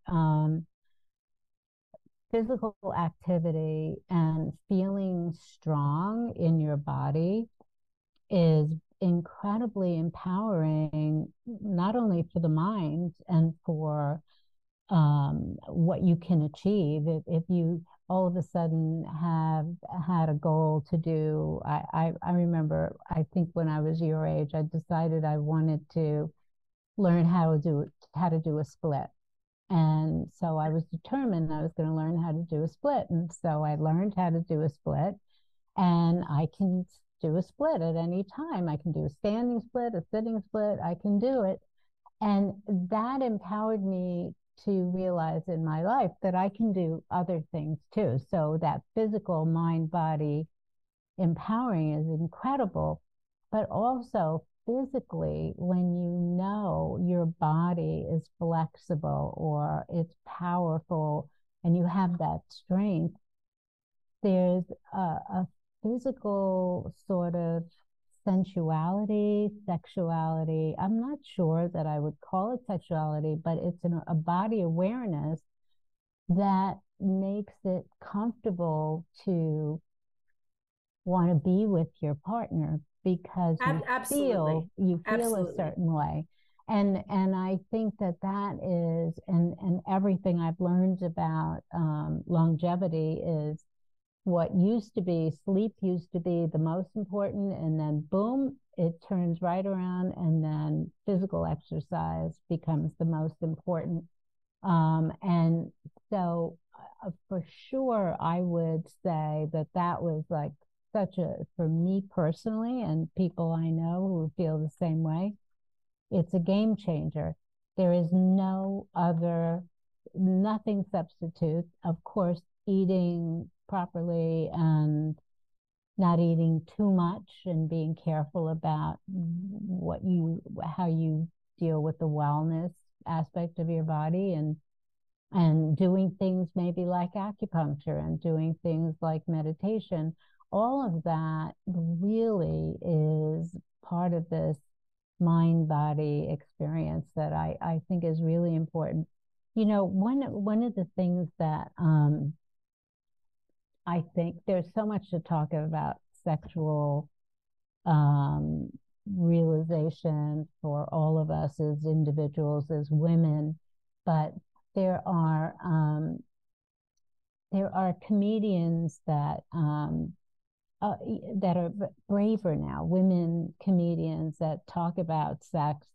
physical activity and feeling strong in your body is incredibly empowering, not only for the mind and for what you can achieve. If you all of a sudden have had a goal to do, I remember, I think when I was your age, I decided I wanted to learn how to do a split. And so I was determined I was going to learn how to do a split. And so I learned how to do a split, and I can do a split at any time. I can do a standing split, a sitting split, I can do it. And that empowered me to realize in my life that I can do other things too. So that physical mind body empowering is incredible, but also physically, when you know your body is flexible or it's powerful and you have that strength, there's a physical sort of sensuality, sexuality. I'm not sure that I would call it sexuality, but it's a body awareness that makes it comfortable to want to be with your partner because Absolutely. you feel Absolutely. a certain way. And I think that that is, and everything I've learned about longevity is what used to be, sleep used to be the most important, and then boom, it turns right around, and then physical exercise becomes the most important. And so for sure, I would say that that was like such a, for me personally, and people I know who feel the same way, it's a game changer. There is no other, nothing substitutes. Of course, eating properly and not eating too much and being careful about how you deal with the wellness aspect of your body, and doing things maybe like acupuncture and doing things like meditation. All of that really is part of this mind body experience that I think is really important. You know, one of the things that I think there's so much to talk about sexual um, realization for all of us as individuals, as women, but there are um, there are comedians that are braver now, women comedians that talk about sex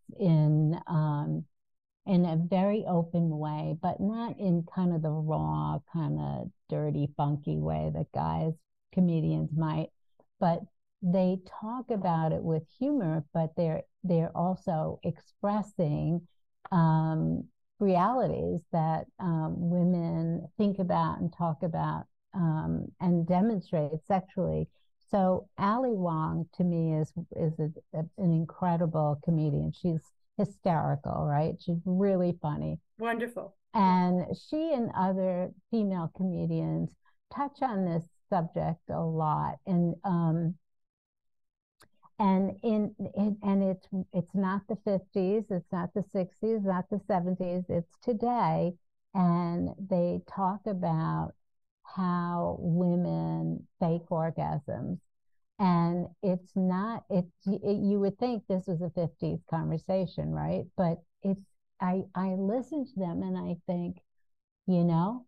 in a very open way, but not in kind of the raw, kind of dirty, funky way that guys, comedians might. But they talk about it with humor, but they're also expressing um, realities that women think about and talk about and demonstrate sexually. So Ali Wong to me is an incredible comedian. She's hysterical, right? She's really funny. Wonderful. And she and other female comedians touch on this subject a lot. And it's not the 50s, it's not the 60s, not the 70s, it's today. And they talk about how women fake orgasms. And it's not, you would think this was a 50s conversation, right? But I listen to them and I think, you know,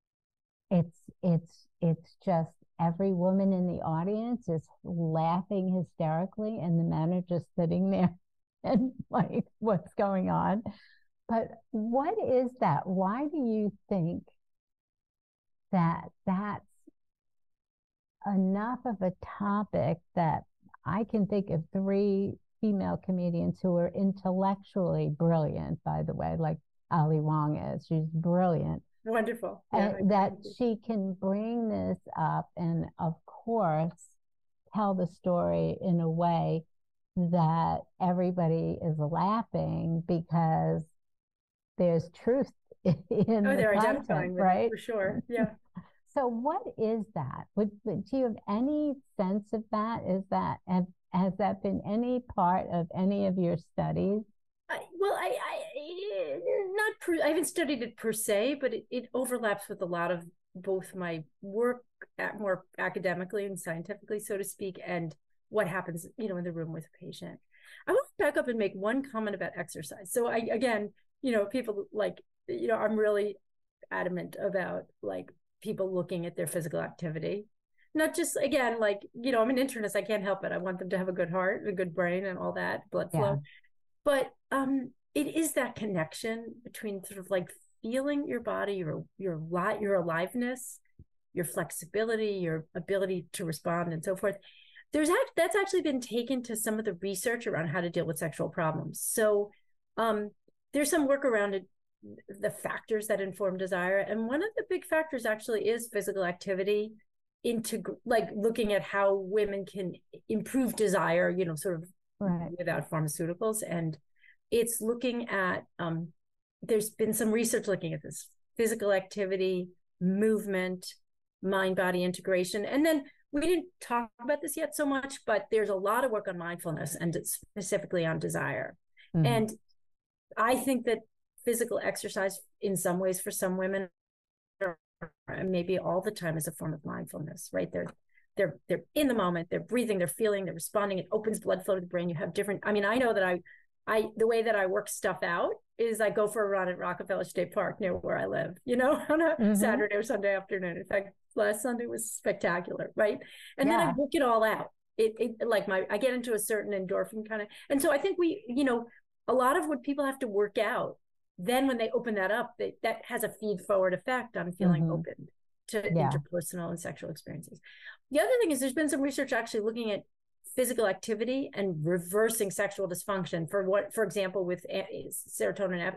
it's just every woman in the audience is laughing hysterically and the men are just sitting there and like, what's going on? But what is that? Why do you think that that's enough of a topic that I can think of three female comedians who are intellectually brilliant, by the way, like Ali Wong is. She's brilliant. Wonderful. Yeah, that she can bring this up and, of course, tell the story in a way that everybody is laughing because there's truth in they're the identifying content, with right? it, for sure. Yeah. So what is that? Do you have any sense of that? Has that been any part of any of your studies? I haven't studied it per se, but it overlaps with a lot of both my work more academically and scientifically, so to speak, and what happens, in the room with a patient. I want to back up and make one comment about exercise. So again, people like, I'm really adamant about like people looking at their physical activity. Not just, again, like, I'm an internist, I can't help it. I want them to have a good heart, a good brain and all that, blood flow. Yeah. But it is that connection between sort of like feeling your body, your aliveness, your flexibility, your ability to respond and so forth. That's actually been taken to some of the research around how to deal with sexual problems. So there's some work around it the factors that inform desire. And one of the big factors actually is physical activity, into like looking at how women can improve desire, sort of without pharmaceuticals. And it's looking at, there's been some research looking at this: physical activity, movement, mind-body integration. And then we didn't talk about this yet so much, but there's a lot of work on mindfulness and specifically on desire. Mm-hmm. And I think that physical exercise in some ways for some women, maybe all the time, is a form of mindfulness, right? They're in the moment, they're breathing, they're feeling, they're responding. It opens blood flow to the brain. You have different, I know that I the way that I work stuff out is I go for a run at Rockefeller State Park near where I live, on a Saturday or Sunday afternoon. In fact, last Sunday was spectacular, right? And then I work it all out. I get into a certain endorphin kind of, and so I think a lot of what people have to work out, then when they open that up, that has a feed forward effect on feeling open to interpersonal and sexual experiences. The other thing is there's been some research actually looking at physical activity and reversing sexual dysfunction for example, with serotonin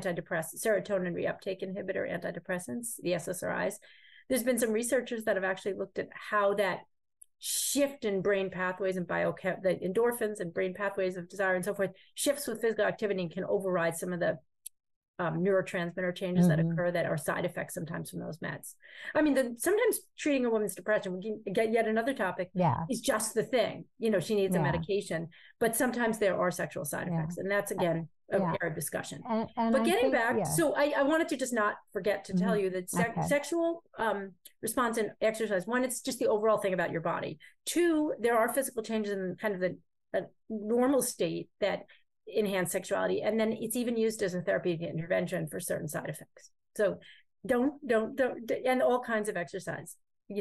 reuptake inhibitor antidepressants, the SSRIs. There's been some researchers that have actually looked at how that shift in brain pathways and the endorphins and brain pathways of desire and so forth shifts with physical activity and can override some of the neurotransmitter changes that occur that are side effects sometimes from those meds. Sometimes treating a woman's depression, we can get yet another topic, is just the thing. She needs a medication, but sometimes there are sexual side effects, and that's again a area of discussion. But getting back, so I wanted to just not forget to tell you that sexual response and exercise, one, it's just the overall thing about your body. Two, there are physical changes in kind of the normal state that enhance sexuality, and then it's even used as a therapeutic intervention for certain side effects. So don't and all kinds of exercise,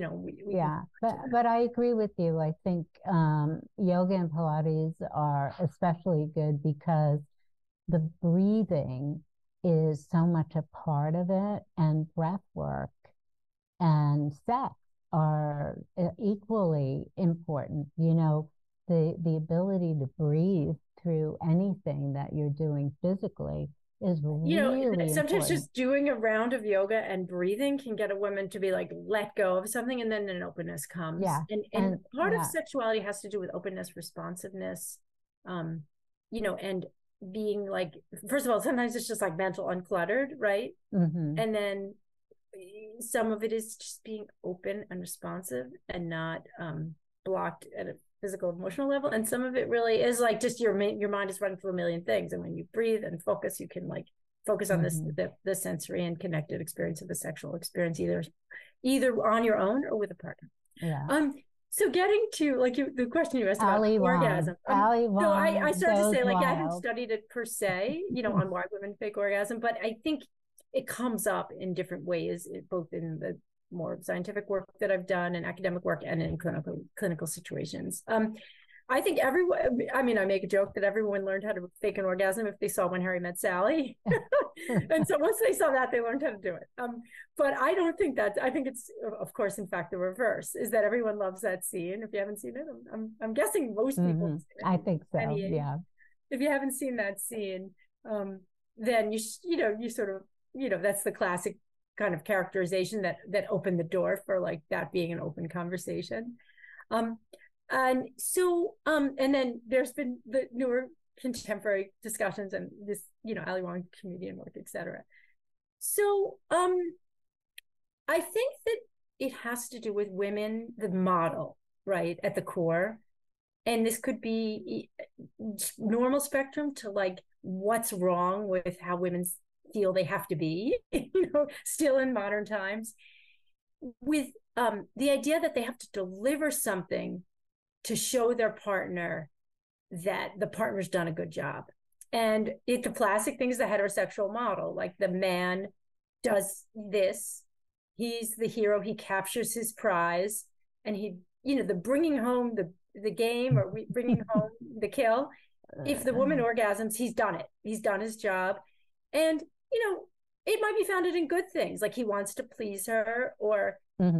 but I agree with you. I think yoga and Pilates are especially good because the breathing is so much a part of it, and breath work and sex are equally important. The ability to breathe through anything that you're doing physically is really sometimes important. Just doing a round of yoga and breathing can get a woman to be like, let go of something, and then an openness comes. And part of sexuality has to do with openness, responsiveness, and being like, first of all, sometimes it's just like mental uncluttered, right? And then some of it is just being open and responsive and not blocked at a physical, emotional level. And some of it really is like just your mind is running through a million things. And when you breathe and focus, you can like focus on the sensory and connected experience of the sexual experience, either on your own or with a partner. So getting to like the question you asked about orgasm. So I started to say, like, I haven't studied it per se, on why women fake orgasm, but I think it comes up in different ways, both in the more scientific work that I've done and academic work and in clinical situations. I think I make a joke that everyone learned how to fake an orgasm if they saw When Harry Met Sally. And so once they saw that, they learned how to do it. But I don't think that, I think it's, of course, in fact, the reverse, is that everyone loves that scene. If you haven't seen it, I'm guessing most people have seen it. I think so, yeah. If you haven't seen that scene, then you sort of, that's the classic kind of characterization that opened the door for like that being an open conversation. And so, and then there's been the newer contemporary discussions and this, Ali Wong comedian work, etc. So, I think that it has to do with women, the model, right, at the core. And this could be normal spectrum to like what's wrong with how women feel they have to be, still in modern times, with the idea that they have to deliver something to show their partner that the partner's done a good job. And the classic thing is the heterosexual model, like the man does this, he's the hero, he captures his prize, and he, the bringing home the game or bringing home the kill. If the woman orgasms, he's done it. He's done his job. And, it might be founded in good things, like he wants to please her, or,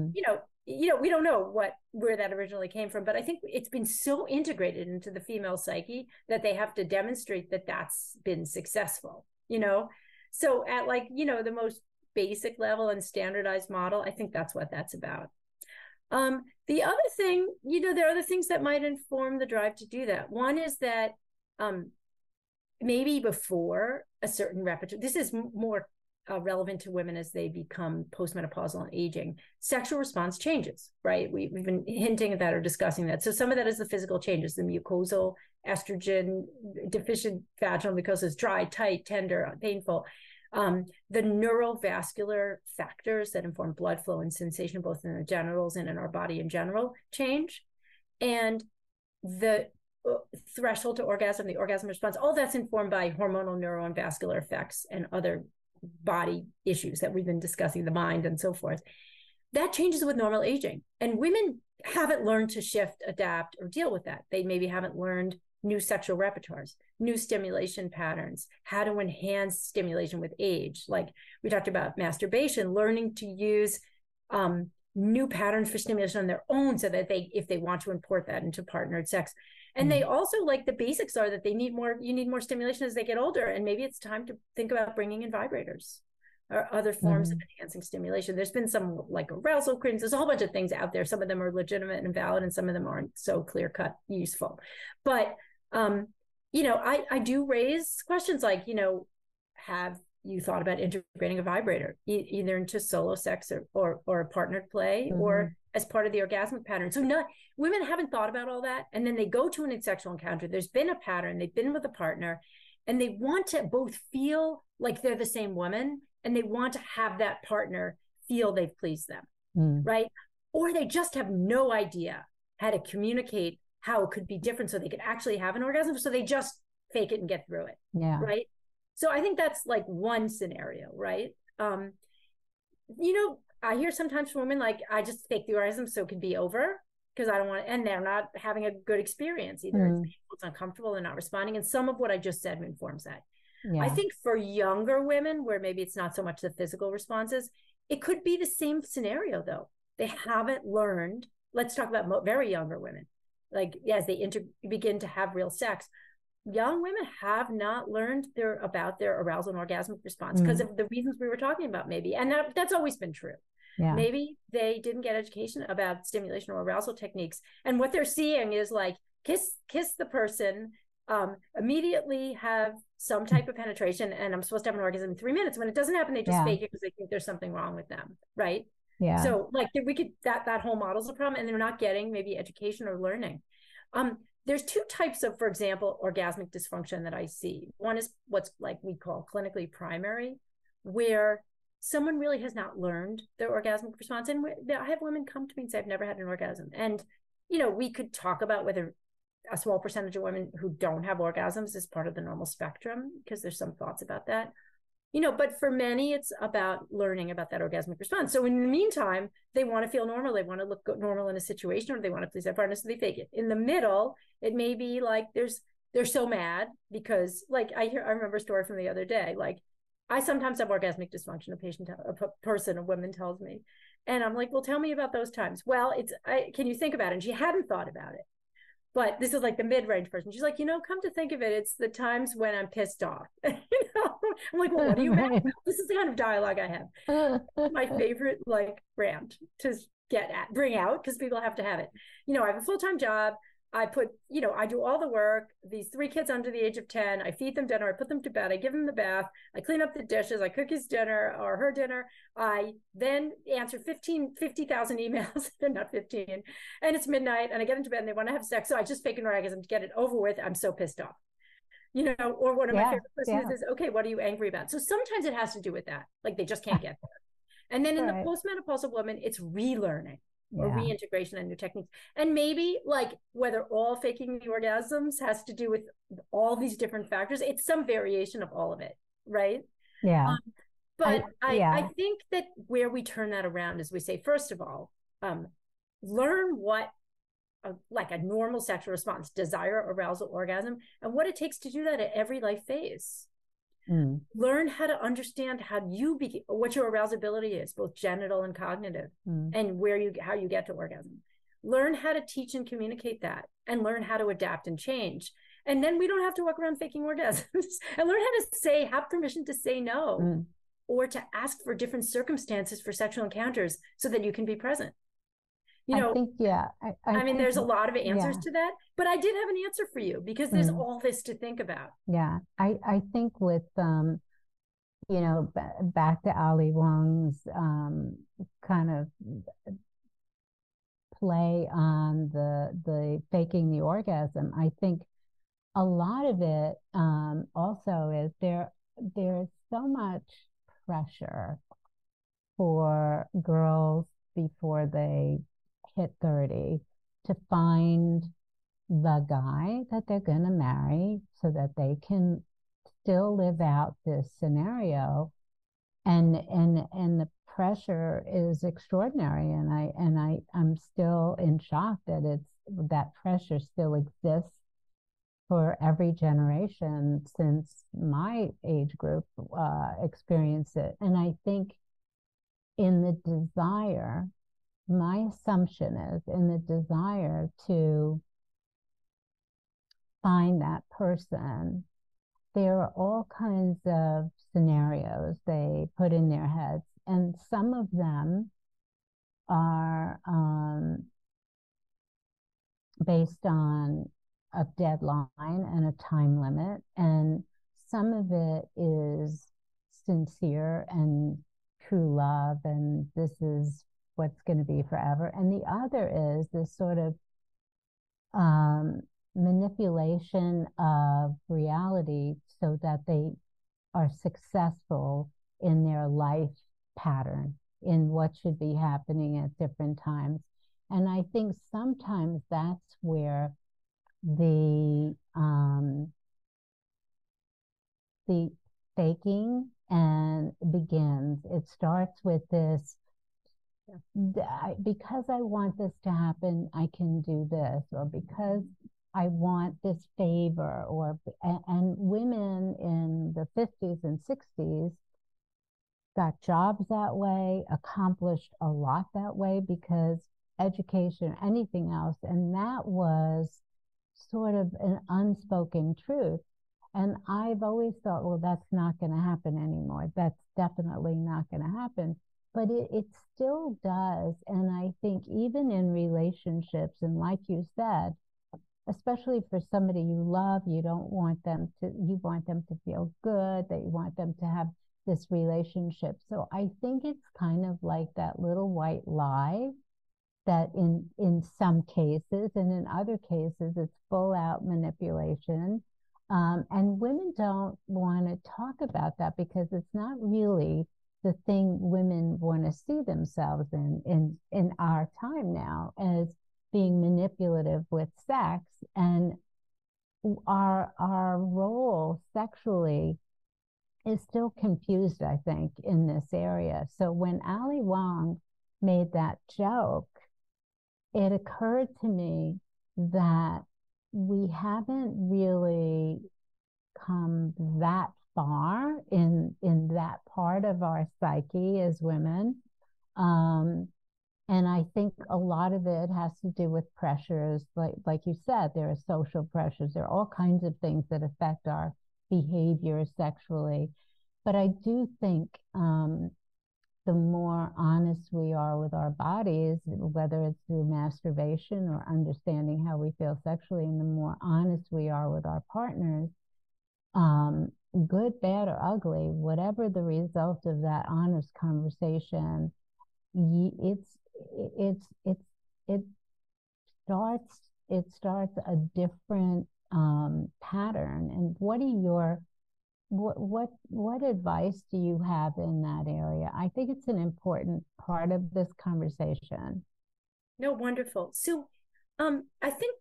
we don't know where that originally came from, but I think it's been so integrated into the female psyche that they have to demonstrate that that's been successful, So at like, the most basic level and standardized model, I think that's what that's about. The other thing, there are other things that might inform the drive to do that. One is that maybe before a certain repertoire, this is more relevant to women as they become postmenopausal and aging, sexual response changes, right? We've been hinting at that or discussing that. So some of that is the physical changes, the mucosal, estrogen, deficient vaginal mucosa is dry, tight, tender, painful. The neurovascular factors that inform blood flow and sensation, both in the genitals and in our body in general, change. And the threshold to orgasm, the orgasm response, all that's informed by hormonal, neuro, and vascular effects and other body issues that we've been discussing, the mind and so forth. That changes with normal aging. And women haven't learned to shift, adapt, or deal with that. They maybe haven't learned new sexual repertoires, new stimulation patterns, how to enhance stimulation with age. Like we talked about masturbation, learning to use new patterns for stimulation on their own so that if they want to import that into partnered sex. And they also, like, the basics are that you need more stimulation as they get older. And maybe it's time to think about bringing in vibrators or other forms of enhancing stimulation. There's been some like arousal creams. There's a whole bunch of things out there. Some of them are legitimate and valid, and some of them aren't so clear-cut useful. But, I do raise questions like, have you thought about integrating a vibrator either into solo sex or a partnered play or as part of the orgasmic pattern? So women haven't thought about all that. And then they go to an sexual encounter. There's been a pattern. They've been with a partner and they want to both feel like they're the same woman and they want to have that partner feel they've pleased them, right? Or they just have no idea how to communicate how it could be different so they could actually have an orgasm. So they just fake it and get through it, right? So I think that's like one scenario, right? I hear sometimes from women, like, I just fake the orgasm so it could be over because I don't want to, and they're not having a good experience. Either it's painful, it's uncomfortable, they're not responding. And some of what I just said informs that. I think for younger women, where maybe it's not so much the physical responses, it could be the same scenario though. They haven't learned, let's talk about very younger women, like as they begin to have real sex. Young women have not learned about their arousal and orgasmic response because of the reasons we were talking about, maybe. And that's always been true. Maybe they didn't get education about stimulation or arousal techniques. And what they're seeing is like, kiss the person, immediately have some type of penetration, and I'm supposed to have an orgasm in 3 minutes. When it doesn't happen, they just fake it because they think there's something wrong with them, right? So like that whole model's a problem, and they're not getting maybe education or learning. There's two types of, for example, orgasmic dysfunction that I see. One is what's like we call clinically primary, where someone really has not learned their orgasmic response. And I have women come to me and say, I've never had an orgasm. And, we could talk about whether a small percentage of women who don't have orgasms is part of the normal spectrum, because there's some thoughts about that. But for many, it's about learning about that orgasmic response. So in the meantime, they want to feel normal. They want to look normal in a situation, or they want to please their partner, so they fake it. In the middle, it may be like they're so mad because, like, I remember a story from the other day. Like, I sometimes have orgasmic dysfunction. A woman tells me, and I'm like, well, tell me about those times. Well, can you think about it? And she hadn't thought about it. But this is like the mid-range person. She's like, come to think of it, it's the times when I'm pissed off. I'm like, well, what are you mad about? This is the kind of dialogue I have. My favorite rant to bring out, because people have to have it. I have a full-time job. I do all the work. These 3 kids under the age of 10, I feed them dinner, I put them to bed, I give them the bath, I clean up the dishes, I cook his dinner or her dinner. I then answer 50,000 emails, not 15, and it's midnight and I get into bed and they want to have sex. So I just fake an orgasm to get it over with. I'm so pissed off. Or one of my favorite questions is, okay, what are you angry about? So sometimes it has to do with that. Like, they just can't get there. And then in the postmenopausal woman, it's relearning. Or reintegration and new techniques. And maybe whether all faking the orgasms has to do with all these different factors, it's some variation of all of it, right? But I think that where we turn that around is we say, first of all, learn what a normal sexual response, desire, arousal, orgasm, and what it takes to do that at every life phase. Learn how to understand what your arousability is, both genital and cognitive, and how you get to orgasm. Learn how to teach and communicate that, and learn how to adapt and change. And then we don't have to walk around faking orgasms and learn how to have permission to say no, or to ask for different circumstances for sexual encounters so that you can be present. You know, I think, yeah. I mean, think, there's a lot of answers yeah. to that, but I did have an answer for you because there's all this to think about. Yeah. I think with, you know, back to Ali Wong's kind of play on the faking the orgasm, I think a lot of it also is there's so much pressure for girls before they hit 30 to find the guy that they're going to marry so that they can still live out this scenario, and the pressure is extraordinary, and I'm still in shock that that pressure still exists for every generation since my age group experienced it. And I think in the desire, my assumption is in the desire to find that person, there are all kinds of scenarios they put in their heads, and some of them are based on a deadline and a time limit, and some of it is sincere and true love, and this is what's going to be forever. And the other is this sort of manipulation of reality so that they are successful in their life pattern, in what should be happening at different times. And I think sometimes that's where the faking and begins. It starts with this, because I want this to happen, I can do this, or because I want this favor, and women in the 50s and 60s got jobs that way, accomplished a lot that way because education, anything else, and that was sort of an unspoken truth. And I've always thought, well, that's not going to happen anymore. That's definitely not going to happen. But it still does. And I think even in relationships, and like you said, especially for somebody you love, you want them to feel good, that you want them to have this relationship. So I think it's kind of like that little white lie that in some cases, and in other cases, it's full out manipulation. And women don't want to talk about that because it's not really the thing women want to see themselves in our time now, as being manipulative with sex. And our role sexually is still confused, I think, in this area. So when Ali Wong made that joke, it occurred to me that we haven't really come that far in that part of our psyche as women. And I think a lot of it has to do with pressures, like you said, there are social pressures. There are all kinds of things that affect our behavior sexually. But I do think the more honest we are with our bodies, whether it's through masturbation or understanding how we feel sexually, and the more honest we are with our partners, good, bad, or ugly, whatever the result of that honest conversation, it starts a different pattern. And what advice do you have in that area? I think it's an important part of this conversation. No, wonderful. So, I think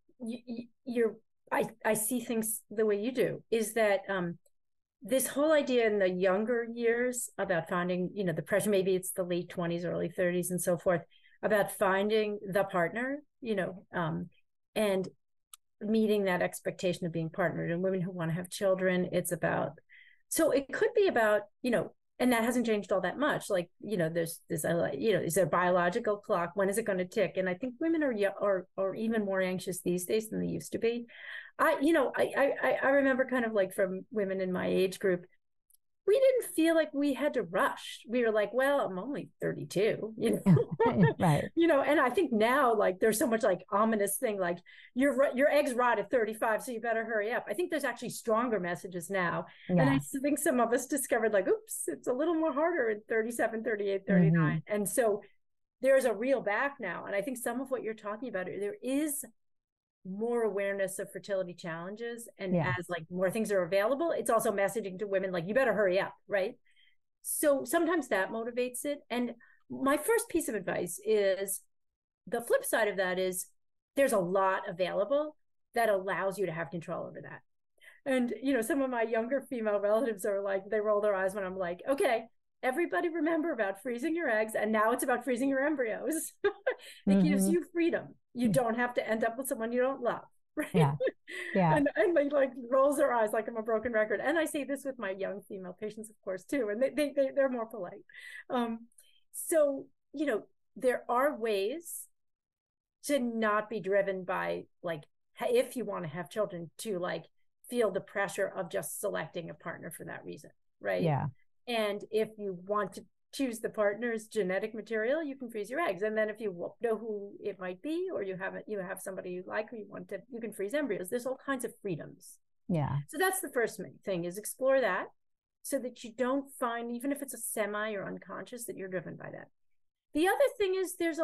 I see things the way you do, is that this whole idea in the younger years about finding, the pressure, maybe it's the late 20s, early 30s and so forth, about finding the partner, and meeting that expectation of being partnered. And women who want to have children, it's about, so it could be about, And that hasn't changed all that much. Like, there's this, is there a biological clock? When is it going to tick? And I think women are even more anxious these days than they used to be. I remember kind of like from women in my age group, we didn't feel like we had to rush. We were like, well, I'm only 32, Right. And I think now, like, there's so much like ominous thing, like your eggs rot at 35, so you better hurry up. I think there's actually stronger messages now. Yeah. And I think some of us discovered like, oops, it's a little more harder at 37, 38, 39. And so there's a real back now. And I think some of what you're talking about, there is more awareness of fertility challenges, and as like more things are available, it's also messaging to women like, you better hurry up, right? So sometimes that motivates it. And my first piece of advice is, the flip side of that is, there's a lot available that allows you to have control over that. And some of my younger female relatives are like, they roll their eyes when I'm like, okay, everybody remember about freezing your eggs, and now it's about freezing your embryos. It gives you freedom. You don't have to end up with someone you don't love, right? Yeah. And they like rolls their eyes like I'm a broken record. And I say this with my young female patients, of course, too, and they're more polite. So there are ways to not be driven by, like, if you want to have children, to like feel the pressure of just selecting a partner for that reason, right? Yeah. And if you want to choose the partner's genetic material, you can freeze your eggs. And then if you know who it might be, or you have somebody you like who you can freeze embryos. There's all kinds of freedoms. Yeah. So that's the first thing, is explore that, so that you don't find, even if it's a semi or unconscious, that you're driven by that. The other thing is, there's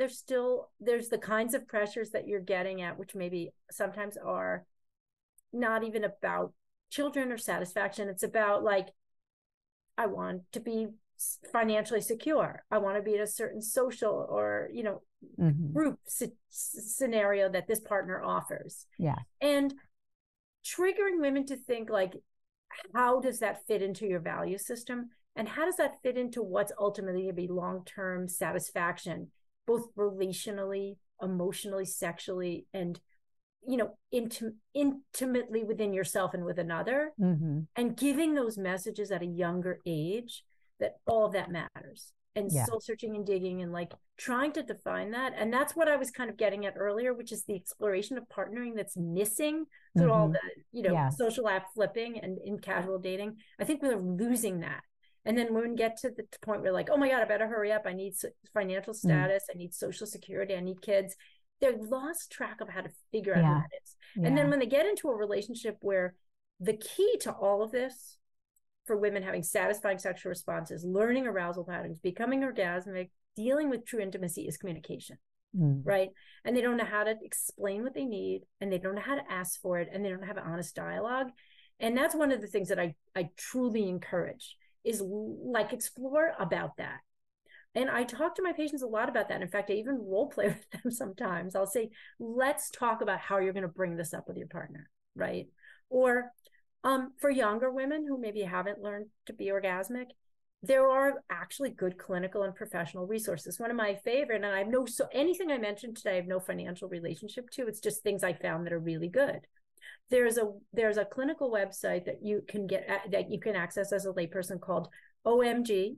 the kinds of pressures that you're getting at, which maybe sometimes are not even about children or satisfaction. It's about like, I want to be financially secure. I want to be in a certain social or, group scenario that this partner offers. Yeah. And triggering women to think like, how does that fit into your value system? And how does that fit into what's ultimately going to be long-term satisfaction, both relationally, emotionally, sexually, and intimately within yourself and with another, and giving those messages at a younger age that all of that matters, and soul searching and digging and like trying to define that. And that's what I was kind of getting at earlier, which is the exploration of partnering that's missing through all the, social app flipping and in casual dating. I think we're losing that. And then when we get to the point where like, oh my God, I better hurry up. I need financial status. I need social security. I need kids. They've lost track of how to figure out who that is. And then when they get into a relationship where the key to all of this for women having satisfying sexual responses, learning arousal patterns, becoming orgasmic, dealing with true intimacy, is communication, right? And they don't know how to explain what they need, and they don't know how to ask for it, and they don't have an honest dialogue. And that's one of the things that I truly encourage, is like explore about that. And I talk to my patients a lot about that. In fact, I even role play with them sometimes. I'll say, let's talk about how you're going to bring this up with your partner, right? Or for younger women who maybe haven't learned to be orgasmic, there are actually good clinical and professional resources. One of my favorite, and anything I mentioned today, I have no financial relationship to. It's just things I found that are really good. There's a clinical website that you can access as a layperson called OMG.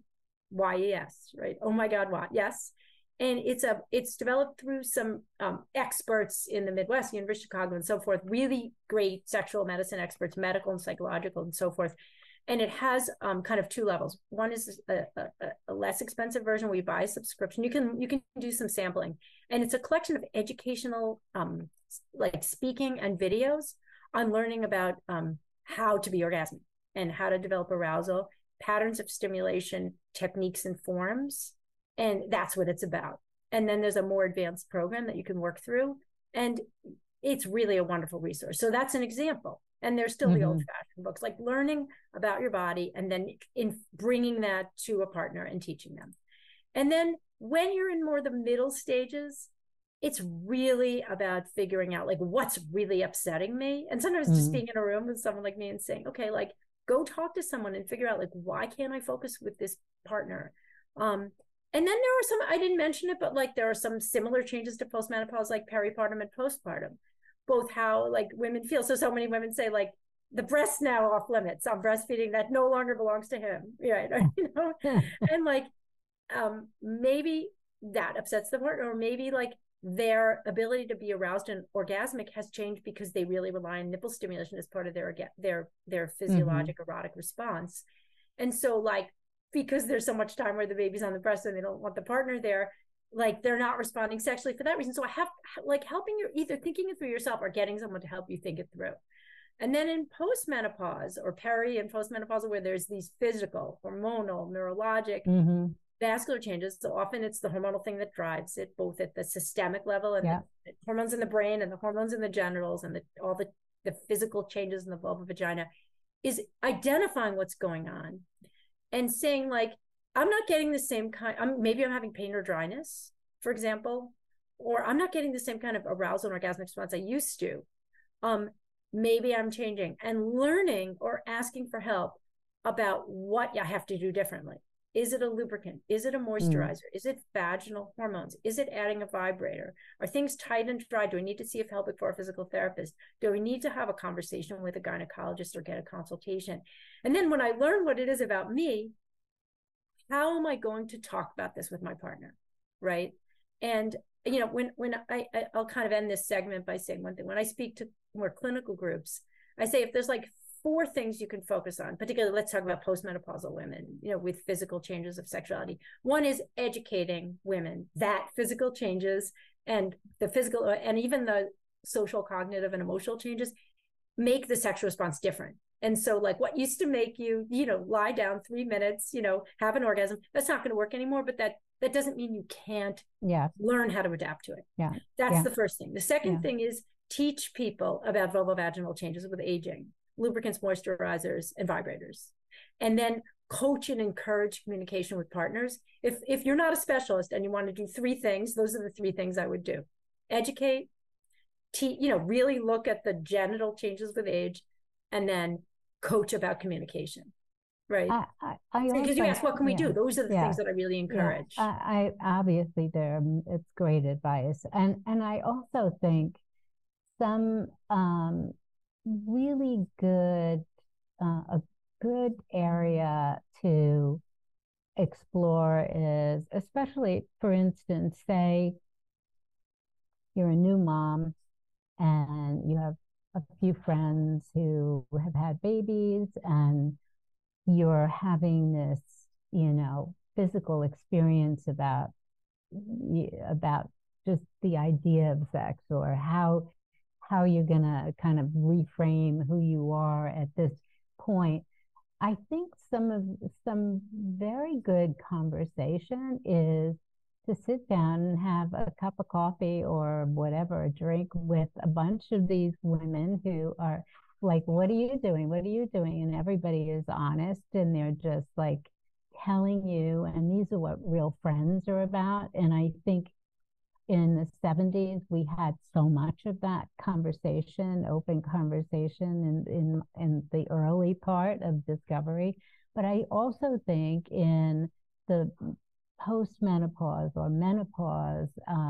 YES, right? Oh my God, what? Yes. And it's developed through some experts in the Midwest, University of Chicago and so forth, really great sexual medicine experts, medical and psychological and so forth. And it has kind of two levels. One is a less expensive version where you buy a subscription. You can do some sampling, and it's a collection of educational like speaking and videos on learning about how to be orgasmic and how to develop arousal, patterns of stimulation, techniques, and forms. And that's what it's about. And then there's a more advanced program that you can work through. And it's really a wonderful resource. So that's an example. And there's still the old-fashioned books, like learning about your body and then in bringing that to a partner and teaching them. And then when you're in more the middle stages, it's really about figuring out like what's really upsetting me. And sometimes just being in a room with someone like me and saying, okay, like, go talk to someone and figure out like, why can't I focus with this partner? And then there are some, I didn't mention it, but like there are some similar changes to postmenopause, like peripartum and postpartum, both how like women feel. So many women say like, the breast now off limits. I'm breastfeeding, that no longer belongs to him. Right. And like, maybe that upsets the partner, or maybe like their ability to be aroused and orgasmic has changed because they really rely on nipple stimulation as part of their physiologic erotic response. And so like, because there's so much time where the baby's on the breast and they don't want the partner there, like they're not responding sexually for that reason. So I have like helping you, either thinking it through yourself or getting someone to help you think it through. And then in postmenopause or peri and postmenopausal, where there's these physical, hormonal, neurologic, vascular changes, so often it's the hormonal thing that drives it, both at the systemic level and the hormones in the brain and the hormones in the genitals and all the physical changes in the vulva, vagina, is identifying what's going on and saying like, I'm not getting the same kind, maybe I'm having pain or dryness, for example, or I'm not getting the same kind of arousal and orgasmic response I used to. Maybe I'm changing, and learning or asking for help about what I have to do differently. Is it a lubricant? Is it a moisturizer? Is it vaginal hormones? Is it adding a vibrator? Are things tight and dry? Do I need to see a pelvic floor physical therapist? Do we need to have a conversation with a gynecologist or get a consultation? And then when I learn what it is about me, how am I going to talk about this with my partner, right? And you know, when I'll kind of end this segment by saying one thing. When I speak to more clinical groups, I say if there's like 4 things you can focus on, particularly let's talk about postmenopausal women, you know, with physical changes of sexuality. One is educating women that physical changes and the physical and even the social, cognitive, and emotional changes make the sexual response different. And so like what used to make you, you know, lie down 3 minutes, you know, have an orgasm, that's not going to work anymore. But that doesn't mean you can't learn how to adapt to it. That's the first thing. The second thing is teach people about vulvovaginal changes with aging, lubricants, moisturizers, and vibrators. And then coach and encourage communication with partners. If you're not a specialist and you want to do 3 things, those are the 3 things I would do. Educate, you know, really look at the genital changes with age, and then coach about communication. Right. Because you asked, what can we do? Those are the things that I really encourage. I obviously it's great advice. And I also think some really good, a good area to explore is, especially for instance, say you're a new mom and you have a few friends who have had babies, and you're having this, you know, physical experience about just the idea of sex, or how you're gonna kind of reframe who you are at this point. I think some very good conversation is to sit down and have a cup of coffee or whatever, a drink with a bunch of these women who are like, what are you doing? What are you doing? And everybody is honest, and they're just like telling you, and these are what real friends are about. And I think in the 70s, we had so much of that conversation, open conversation in the early part of discovery. But I also think in the postmenopause or menopause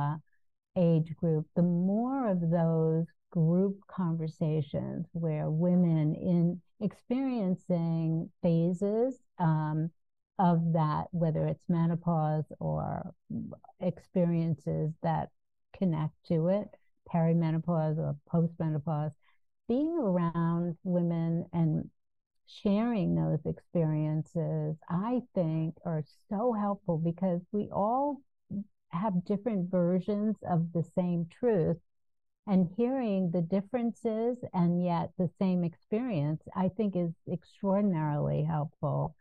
age group, the more of those group conversations where women in experiencing phases of that, whether it's menopause or experiences that connect to it, perimenopause or postmenopause, being around women and sharing those experiences, I think, are so helpful, because we all have different versions of the same truth, and hearing the differences and yet the same experience, I think, is extraordinarily helpful.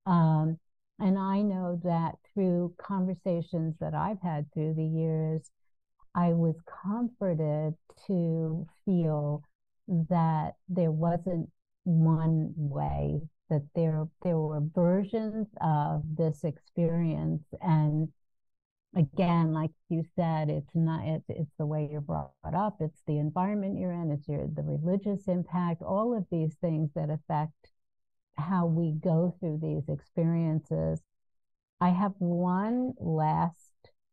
And I know that through conversations that I've had through the years, I was comforted to feel that there wasn't one way, that there were versions of this experience. And again, like you said, it's the way you're brought up, it's the environment you're in, it's the religious impact, all of these things that affect how we go through these experiences. I have one last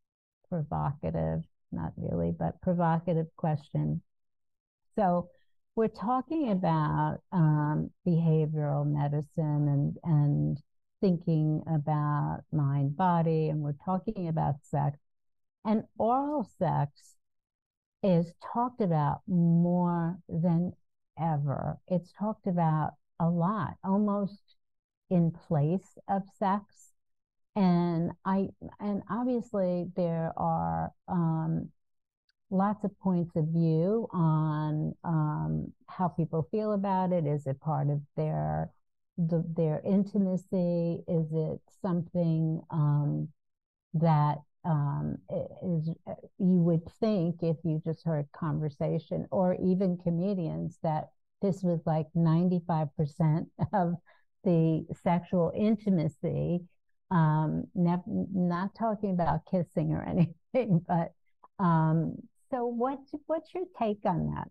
provocative, not really, but provocative question. So we're talking about behavioral medicine and thinking about mind body, and we're talking about sex. And oral sex is talked about more than ever. It's talked about a lot, almost in place of sex. And obviously there are lots of points of view on how people feel about it. Is it part of their intimacy? Is it something that is, you would think, if you just heard conversation or even comedians, that this was like 95% of the sexual intimacy. Not talking about kissing or anything, but so what's your take on that?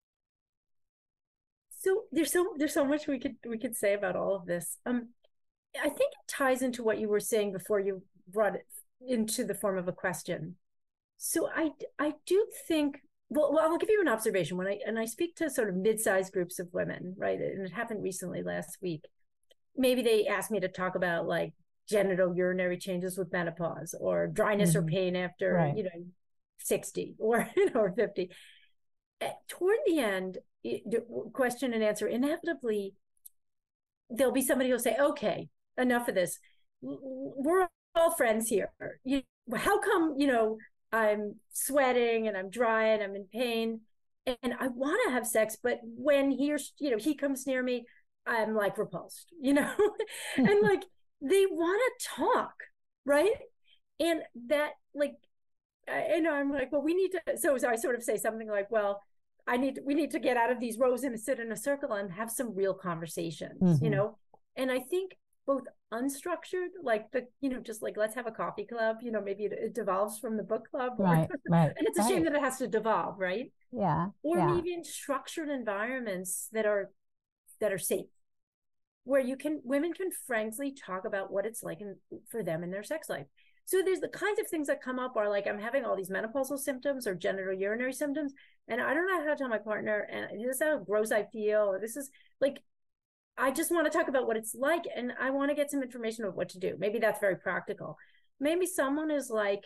So there's so much we could say about all of this. I think it ties into what you were saying before you brought it into the form of a question. So I do think, well, I'll give you an observation. When I speak to sort of mid-sized groups of women, right, and it happened recently last week, maybe they asked me to talk about like genital urinary changes with menopause, or dryness or pain after, right, 60 or, or 50. Toward the end, question and answer, inevitably, there'll be somebody who'll say, okay, enough of this. We're all friends here. How come, I'm sweating and I'm dry and I'm in pain and I want to have sex, but when he comes near me, I'm like repulsed, and like they want to talk, right? And that, like, I'm like, well, we need to. So I sort of say something like, well, we need to get out of these rows and sit in a circle and have some real conversations, And I think both unstructured, like just like, let's have a coffee club, maybe it devolves from the book club, right. And it's a shame that it has to devolve, right? Yeah. Or maybe in structured environments that are safe, where women can frankly talk about what it's like for them in their sex life. So there's the kinds of things that come up are like, I'm having all these menopausal symptoms or genital urinary symptoms, and I don't know how to tell my partner, and this is how gross I feel, or this is like, I just want to talk about what it's like, and I want to get some information of what to do. Maybe that's very practical. Maybe someone is like,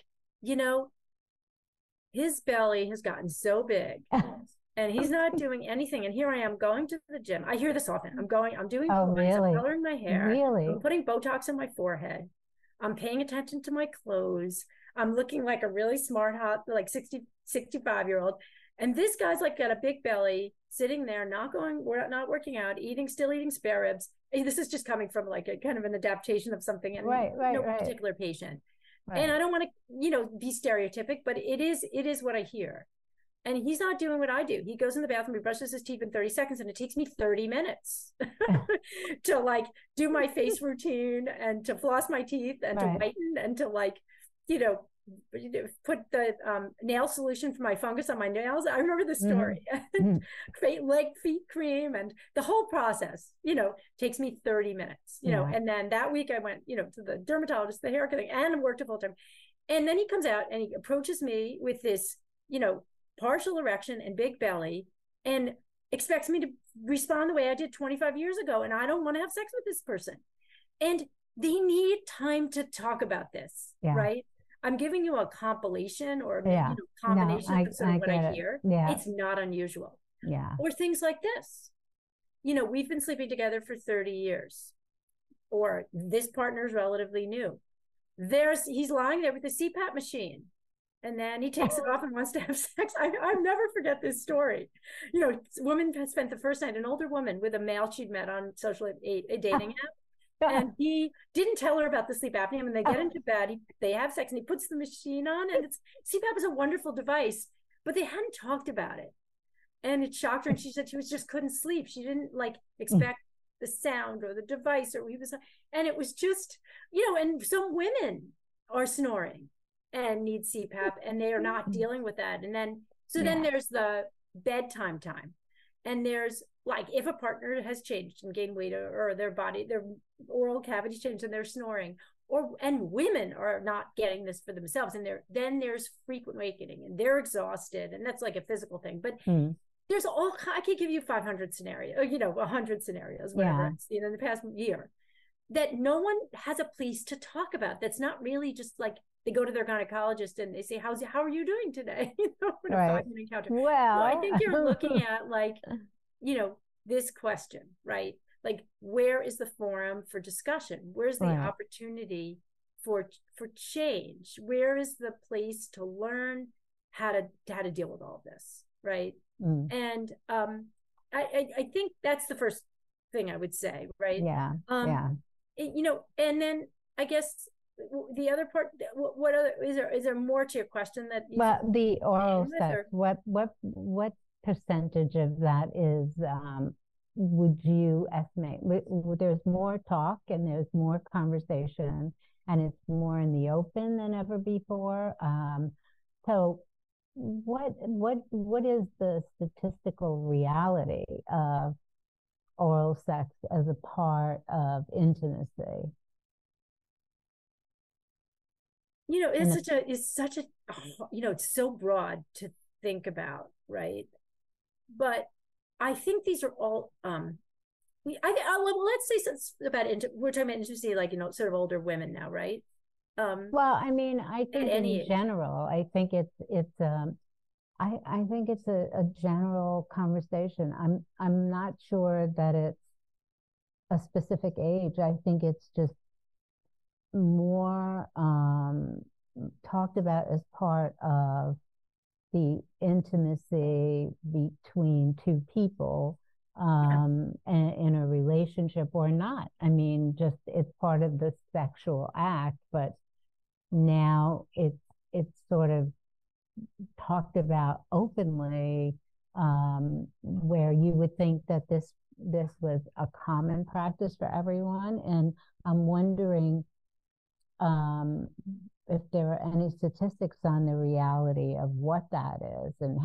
his belly has gotten so big and he's not doing anything. And here I am going to the gym. I hear this often. I'm doing really? I'm coloring my hair. Really? I'm putting Botox in my forehead. I'm paying attention to my clothes. I'm looking like a really smart, hot, like 60, 65-year-old. And this guy's like got a big belly, sitting there, not working out, still eating spare ribs. This is just coming from like a kind of an adaptation of something in no particular patient. Right. And I don't want to, be stereotypic, but it is what I hear. And he's not doing what I do. He goes in the bathroom, he brushes his teeth in 30 seconds, and it takes me 30 minutes to like do my face routine and to floss my teeth and to whiten and to like, put the nail solution for my fungus on my nails. I remember the story. Feet cream and the whole process, takes me 30 minutes, and then that week I went, to the dermatologist, the hair cutting, and worked a full time. And then he comes out and he approaches me with this, partial erection and big belly, and expects me to respond the way I did 25 years ago. And I don't want to have sex with this person. And they need time to talk about this, right? I'm giving you a compilation or combination of sort of what I hear. Yeah. It's not unusual. Yeah. Or things like this. We've been sleeping together for 30 years. Or this partner is relatively new. He's lying there with a CPAP machine. And then he takes it off and wants to have sex. I'll never forget this story. A woman has spent the first night, an older woman, with a male she'd met on a dating app. And he didn't tell her about the sleep apnea. And they get into bed, they have sex, and he puts the machine on. And CPAP is a wonderful device, but they hadn't talked about it. And it shocked her. And she said she just couldn't sleep. She didn't expect the sound or the device, and it was just, and some women are snoring and need CPAP, and they are not dealing with that. And then, then there's the bedtime time. And there's like, if a partner has changed and gained weight, or their oral cavity changed and they're snoring, and women are not getting this for themselves. And then there's frequent wakening and they're exhausted. And that's like a physical thing. But there's all, I could give you 500 scenarios, you know, 100 scenarios, whatever Yeah. it's, you know, in the past year, that no one has a place to talk about. That's not really just like they go to their gynecologist and they say, how are you doing today? You know, in a Right. 5-minute encounter. So I Well, think you're looking at like, you know, this question, right? Like, where is the forum for discussion? Where's the right. opportunity for change? Where is the place to learn how to deal with all of this, right? Mm. And I think that's the first thing I would say, right? Yeah. Yeah. You know, and then I guess the other part, what other is there more to your question that you Well, the oral with, sex, or? what percentage of that is, would you estimate? There's more talk and there's more conversation and it's more in the open than ever before. So what is the statistical reality of oral sex as a part of intimacy? You know, And it's such a, you know, it's so broad to think about, right? But I think these are all well, let's say since about we're talking about intimacy, like, you know, sort of older women now, right? well, I mean, I At think any in age. general, I think it's a general conversation. I'm not sure that it's a specific age. I think it's just more talked about as part of the intimacy between two people Yeah. in a relationship or not. I mean, just it's part of the sexual act, but now it's sort of talked about openly, where you would think that this was a common practice for everyone. And I'm wondering um, if there are any statistics on the reality of what that is and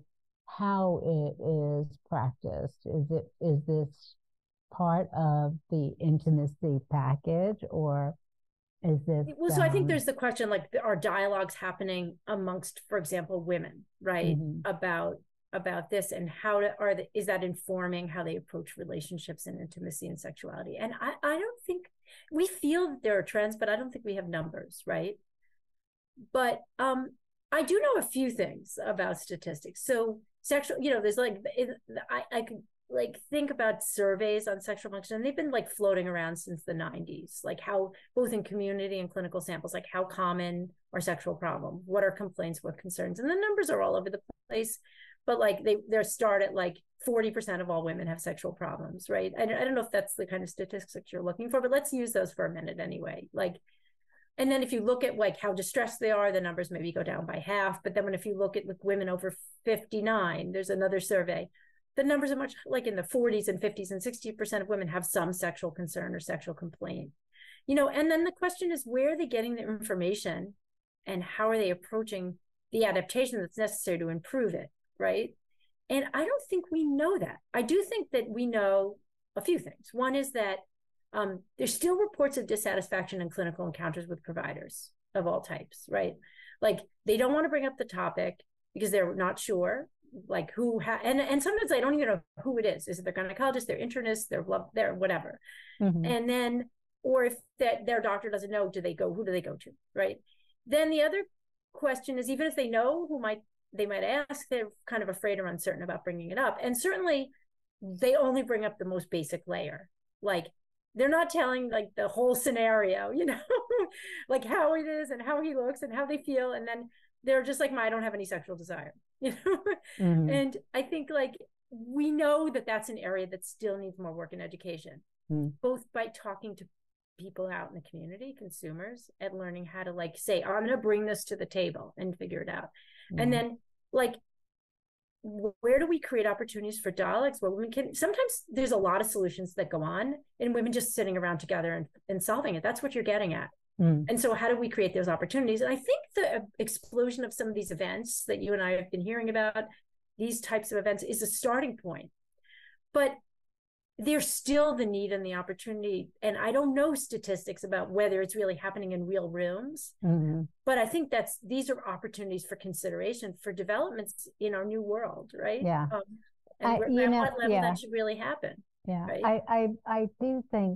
how it is practiced. Is this part of the intimacy package, or is this Well, so I think there's the question, like, are dialogues happening amongst, for example, women, right? mhm. About this, and how is that informing how they approach relationships and intimacy and sexuality? And I don't think we feel that there are trends, but I don't think we have numbers, right? But I do know a few things about statistics. So sexual, you know, there's like I could like think about surveys on sexual function, and they've been like floating around since the 90s, like how both in community and clinical samples, like how common are sexual problems, what are complaints, what concerns, and the numbers are all over the place. But like they're start at like 40% of all women have sexual problems, right? I don't know if that's the kind of statistics that you're looking for, but let's use those for a minute anyway. Like, and then if you look at like how distressed they are, the numbers maybe go down by half. But then if you look at like women over 59, there's another survey. The numbers are much like in the 40s and 50s, and 60% of women have some sexual concern or sexual complaint. You know, and then the question is, where are they getting the information and how are they approaching the adaptation that's necessary to improve it, right? And I don't think we know that. I do think that we know a few things. One is that there's still reports of dissatisfaction in clinical encounters with providers of all types, right? Like they don't want to bring up the topic because they're not sure, like who and sometimes I don't even know who it is. Is it their gynecologist, their internist, their whatever? Mm-hmm. And then, or if that their doctor doesn't know, who do they go to, right? Then the other question is, even if they know they might ask, they're kind of afraid or uncertain about bringing it up. And certainly they only bring up the most basic layer. Like they're not telling like the whole scenario, you know, like how it is and how he looks and how they feel. And then they're just like, I don't have any sexual desire, you know? Mm-hmm. And I think like we know that that's an area that still needs more work in education, Mm-hmm. both by talking to people out in the community, consumers, and learning how to like say, I'm going to bring this to the table and figure it out. Yeah. And then like, where do we create opportunities for dialogues where women can, sometimes there's a lot of solutions that go on and women just sitting around together and solving it. That's what you're getting at. Mm. And so how do we create those opportunities? And I think the explosion of some of these events that you and I have been hearing about, these types of events, is a starting point. But there's still the need and the opportunity. And I don't know statistics about whether it's really happening in real rooms, Mm-hmm. but I think these are opportunities for consideration for developments in our new world, right? Yeah. and I, you at know, what level yeah, that should really happen, yeah. right? I do think,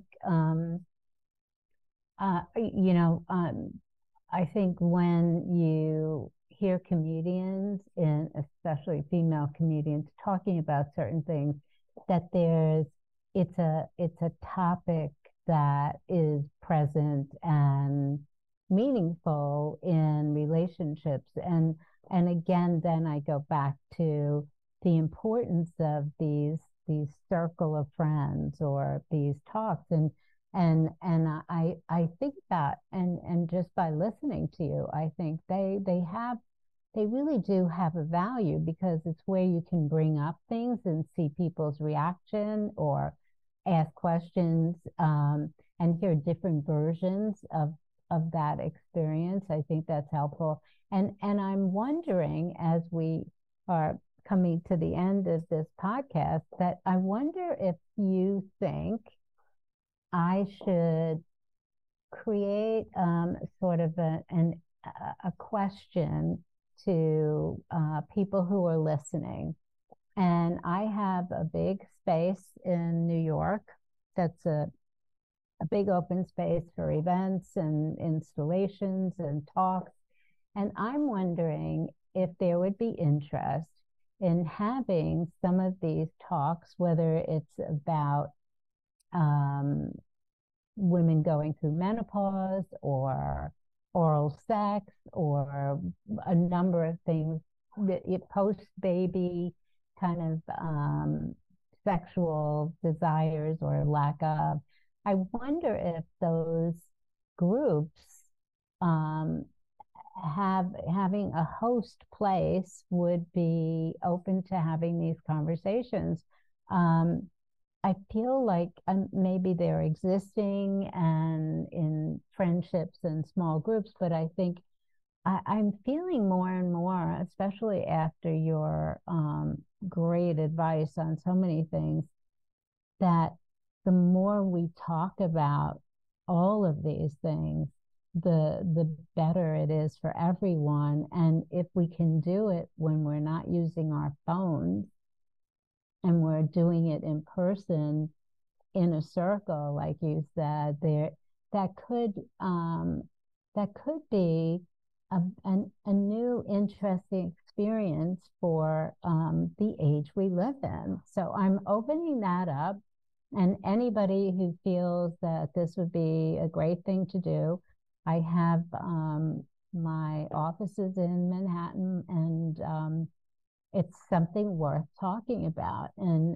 you know, I think when you hear comedians, and especially female comedians, talking about certain things, that it's a topic that is present and meaningful in relationships. And again, then I go back to the importance of these circle of friends or these talks. And I think that, and just by listening to you, I think they really do have a value, because it's where you can bring up things and see people's reaction, or ask questions, and hear different versions of that experience. I think that's helpful. And I'm wondering, as we are coming to the end of this podcast, that I wonder if you think I should create sort of a question to people who are listening. And I have a big space in New York that's a big open space for events and installations and talks. And I'm wondering if there would be interest in having some of these talks, whether it's about um, women going through menopause, or oral sex, or a number of things, post baby kind of sexual desires or lack of. I wonder if those groups, um, having a host place, would be open to having these conversations. Um, I feel like maybe they're existing and in friendships and small groups, but I think I'm feeling more and more, especially after your great advice on so many things, that the more we talk about all of these things, the better it is for everyone. And if we can do it when we're not using our phones, and we're doing it in person, in a circle, like you said, there, that could um, that could be a new interesting experience for the age we live in. So I'm opening that up, and anybody who feels that this would be a great thing to do, I have my offices in Manhattan, and it's something worth talking about.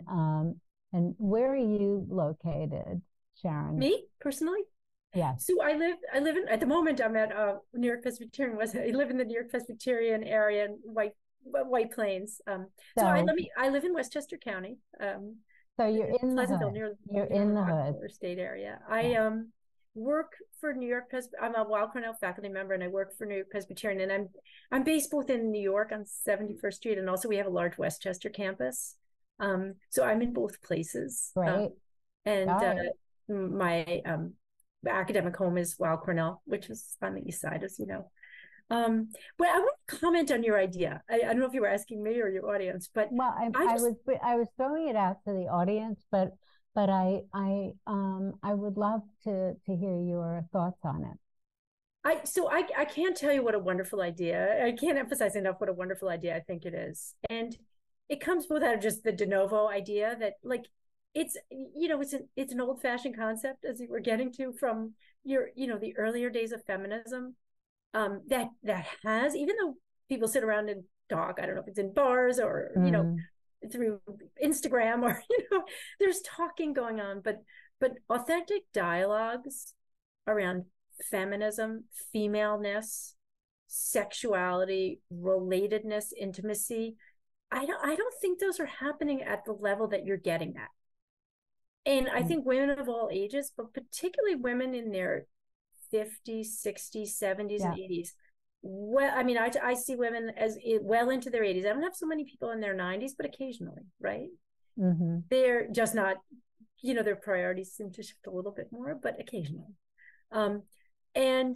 And where are you located, Sharon? Me personally? Yes. So I live in, at the moment I'm at New York Presbyterian West. I live in the New York Presbyterian area in White Plains. So So I live in Westchester County. so you're in the Pleasantville, hood. near You're in the hood. Rockport State area. Yeah. I work for New York I'm a Weill Cornell faculty member, and I work for New York Presbyterian, and I'm based both in New York on 71st Street, and also we have a large Westchester campus. So I'm in both places. Great. And All right. my academic home is Weill Cornell, which is on the east side, as you know. But I want to comment on your idea. I don't know if you were asking me or your audience, but Well, I was throwing it out to the audience, but I would love to hear your thoughts on it. I can't tell you what a wonderful idea. I can't emphasize enough what a wonderful idea I think it is. And it comes both out of just the de novo idea that, like, it's, you know, it's an old fashioned concept, as you were getting to, from the earlier days of feminism. That has, even though people sit around and talk, I don't know if it's in bars or, through Instagram, or, there's talking going on, but authentic dialogues around feminism, femaleness, sexuality, relatedness, intimacy, I don't think those are happening at the level that you're getting at. And I think women of all ages, but particularly women in their 50s, 60s, 70s, and 80s. Well, I mean, I see women as well into their 80s. I don't have so many people in their 90s, but occasionally, right? They're just not, their priorities seem to shift a little bit more, but occasionally. And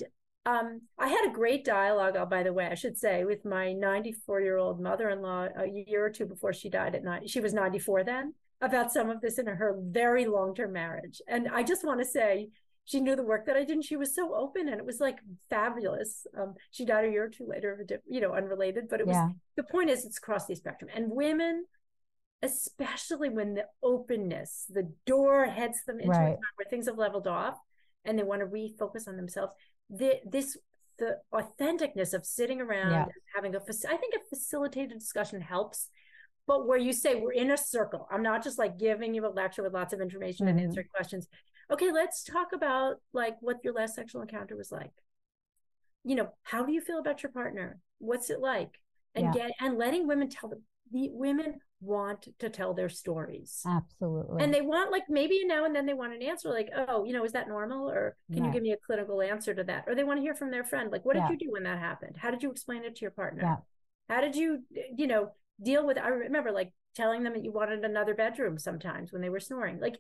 I had a great dialogue, by the way, I should say, with my 94-year-old mother-in-law a year or two before she died at night. She was 94 then, about some of this in her very long-term marriage. And I just want to say, she knew the work that I did, and she was so open, and it was like fabulous. She died a year or two later, unrelated, but it was, the point is, it's across the spectrum. And women, especially when the openness, the door heads them into a time where things have leveled off and they want to refocus on themselves. The authenticness of sitting around and having I think a facilitated discussion helps, but where you say we're in a circle, I'm not just like giving you a lecture with lots of information and answering questions. Okay, let's talk about like what your last sexual encounter was like. How do you feel about your partner? What's it like? And letting women tell the women want to tell their stories. Absolutely. And they want, like, maybe now and then they want an answer like, oh, is that normal? Or can you give me a clinical answer to that? Or they want to hear from their friend. Like, what did you do when that happened? How did you explain it to your partner? How did you, deal with, I remember like telling them that you wanted another bedroom sometimes when they were snoring. Like,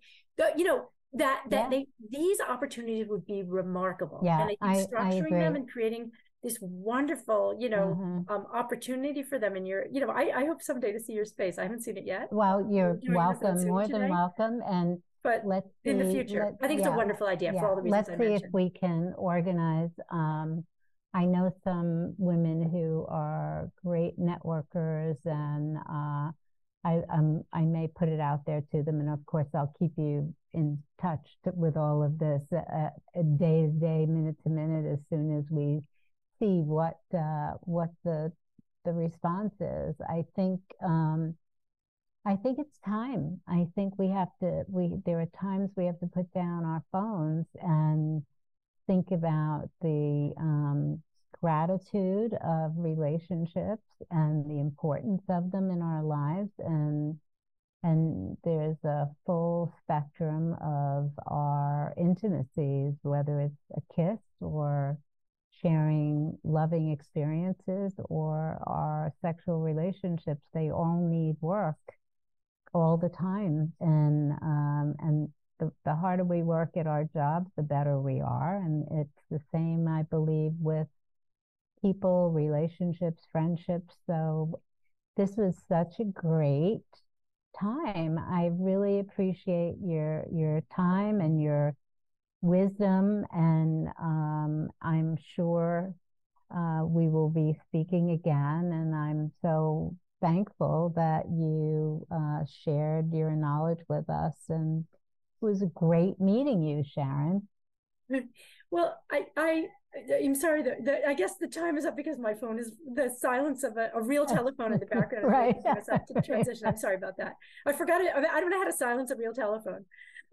these opportunities would be remarkable. And I think structuring them and creating this wonderful, opportunity for them in your, I hope someday to see your space. I haven't seen it yet. Well, you're welcome, more than welcome. But let's see, in the future, I think it's a wonderful idea for all the reasons I mentioned. Let's see if we can organize. I know some women who are great networkers, and I may put it out there to them. And of course, I'll keep you in touch with all of this day to day, minute to minute, as soon as we see what the response is. I think it's time. I think there are times we have to put down our phones and think about the gratitude of relationships and the importance of them in our lives. And there's a full spectrum of our intimacies, whether it's a kiss or sharing loving experiences or our sexual relationships. They all need work all the time. And the harder we work at our jobs, the better we are. And it's the same, I believe, with people, relationships, friendships. So this was such a great time. I really appreciate your time and your wisdom, and I'm sure we will be speaking again. And I'm so thankful that you shared your knowledge with us, and it was great meeting you, Sharon. Well, I'm sorry that I guess the time is up because my phone is the silence of a real telephone in the background. Right. To transition. I'm sorry about that. I forgot it. I don't know how to silence a real telephone.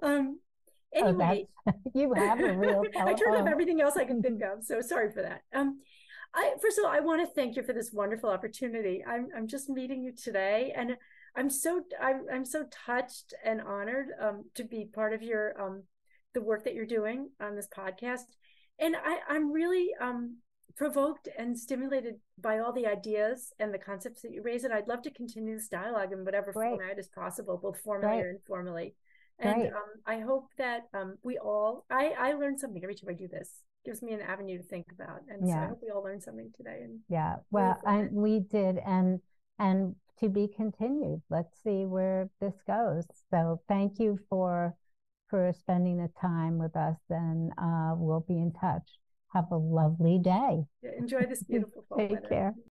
Anyway, you have a real telephone. I turned off everything else I can think of. So sorry for that. First of all, I want to thank you for this wonderful opportunity. I'm just meeting you today, and I'm so touched and honored to be part of your the work that you're doing on this podcast. And I'm really provoked and stimulated by all the ideas and the concepts that you raise. And I'd love to continue this dialogue in whatever format is possible, both formally or informally. And I hope that we all, I learn something every time I do this. It gives me an avenue to think about. And so I hope we all learn something today. And well, we did. And to be continued. Let's see where this goes. So thank you for spending the time with us, and we'll be in touch. Have a lovely day. Enjoy this beautiful fall weather. Take care.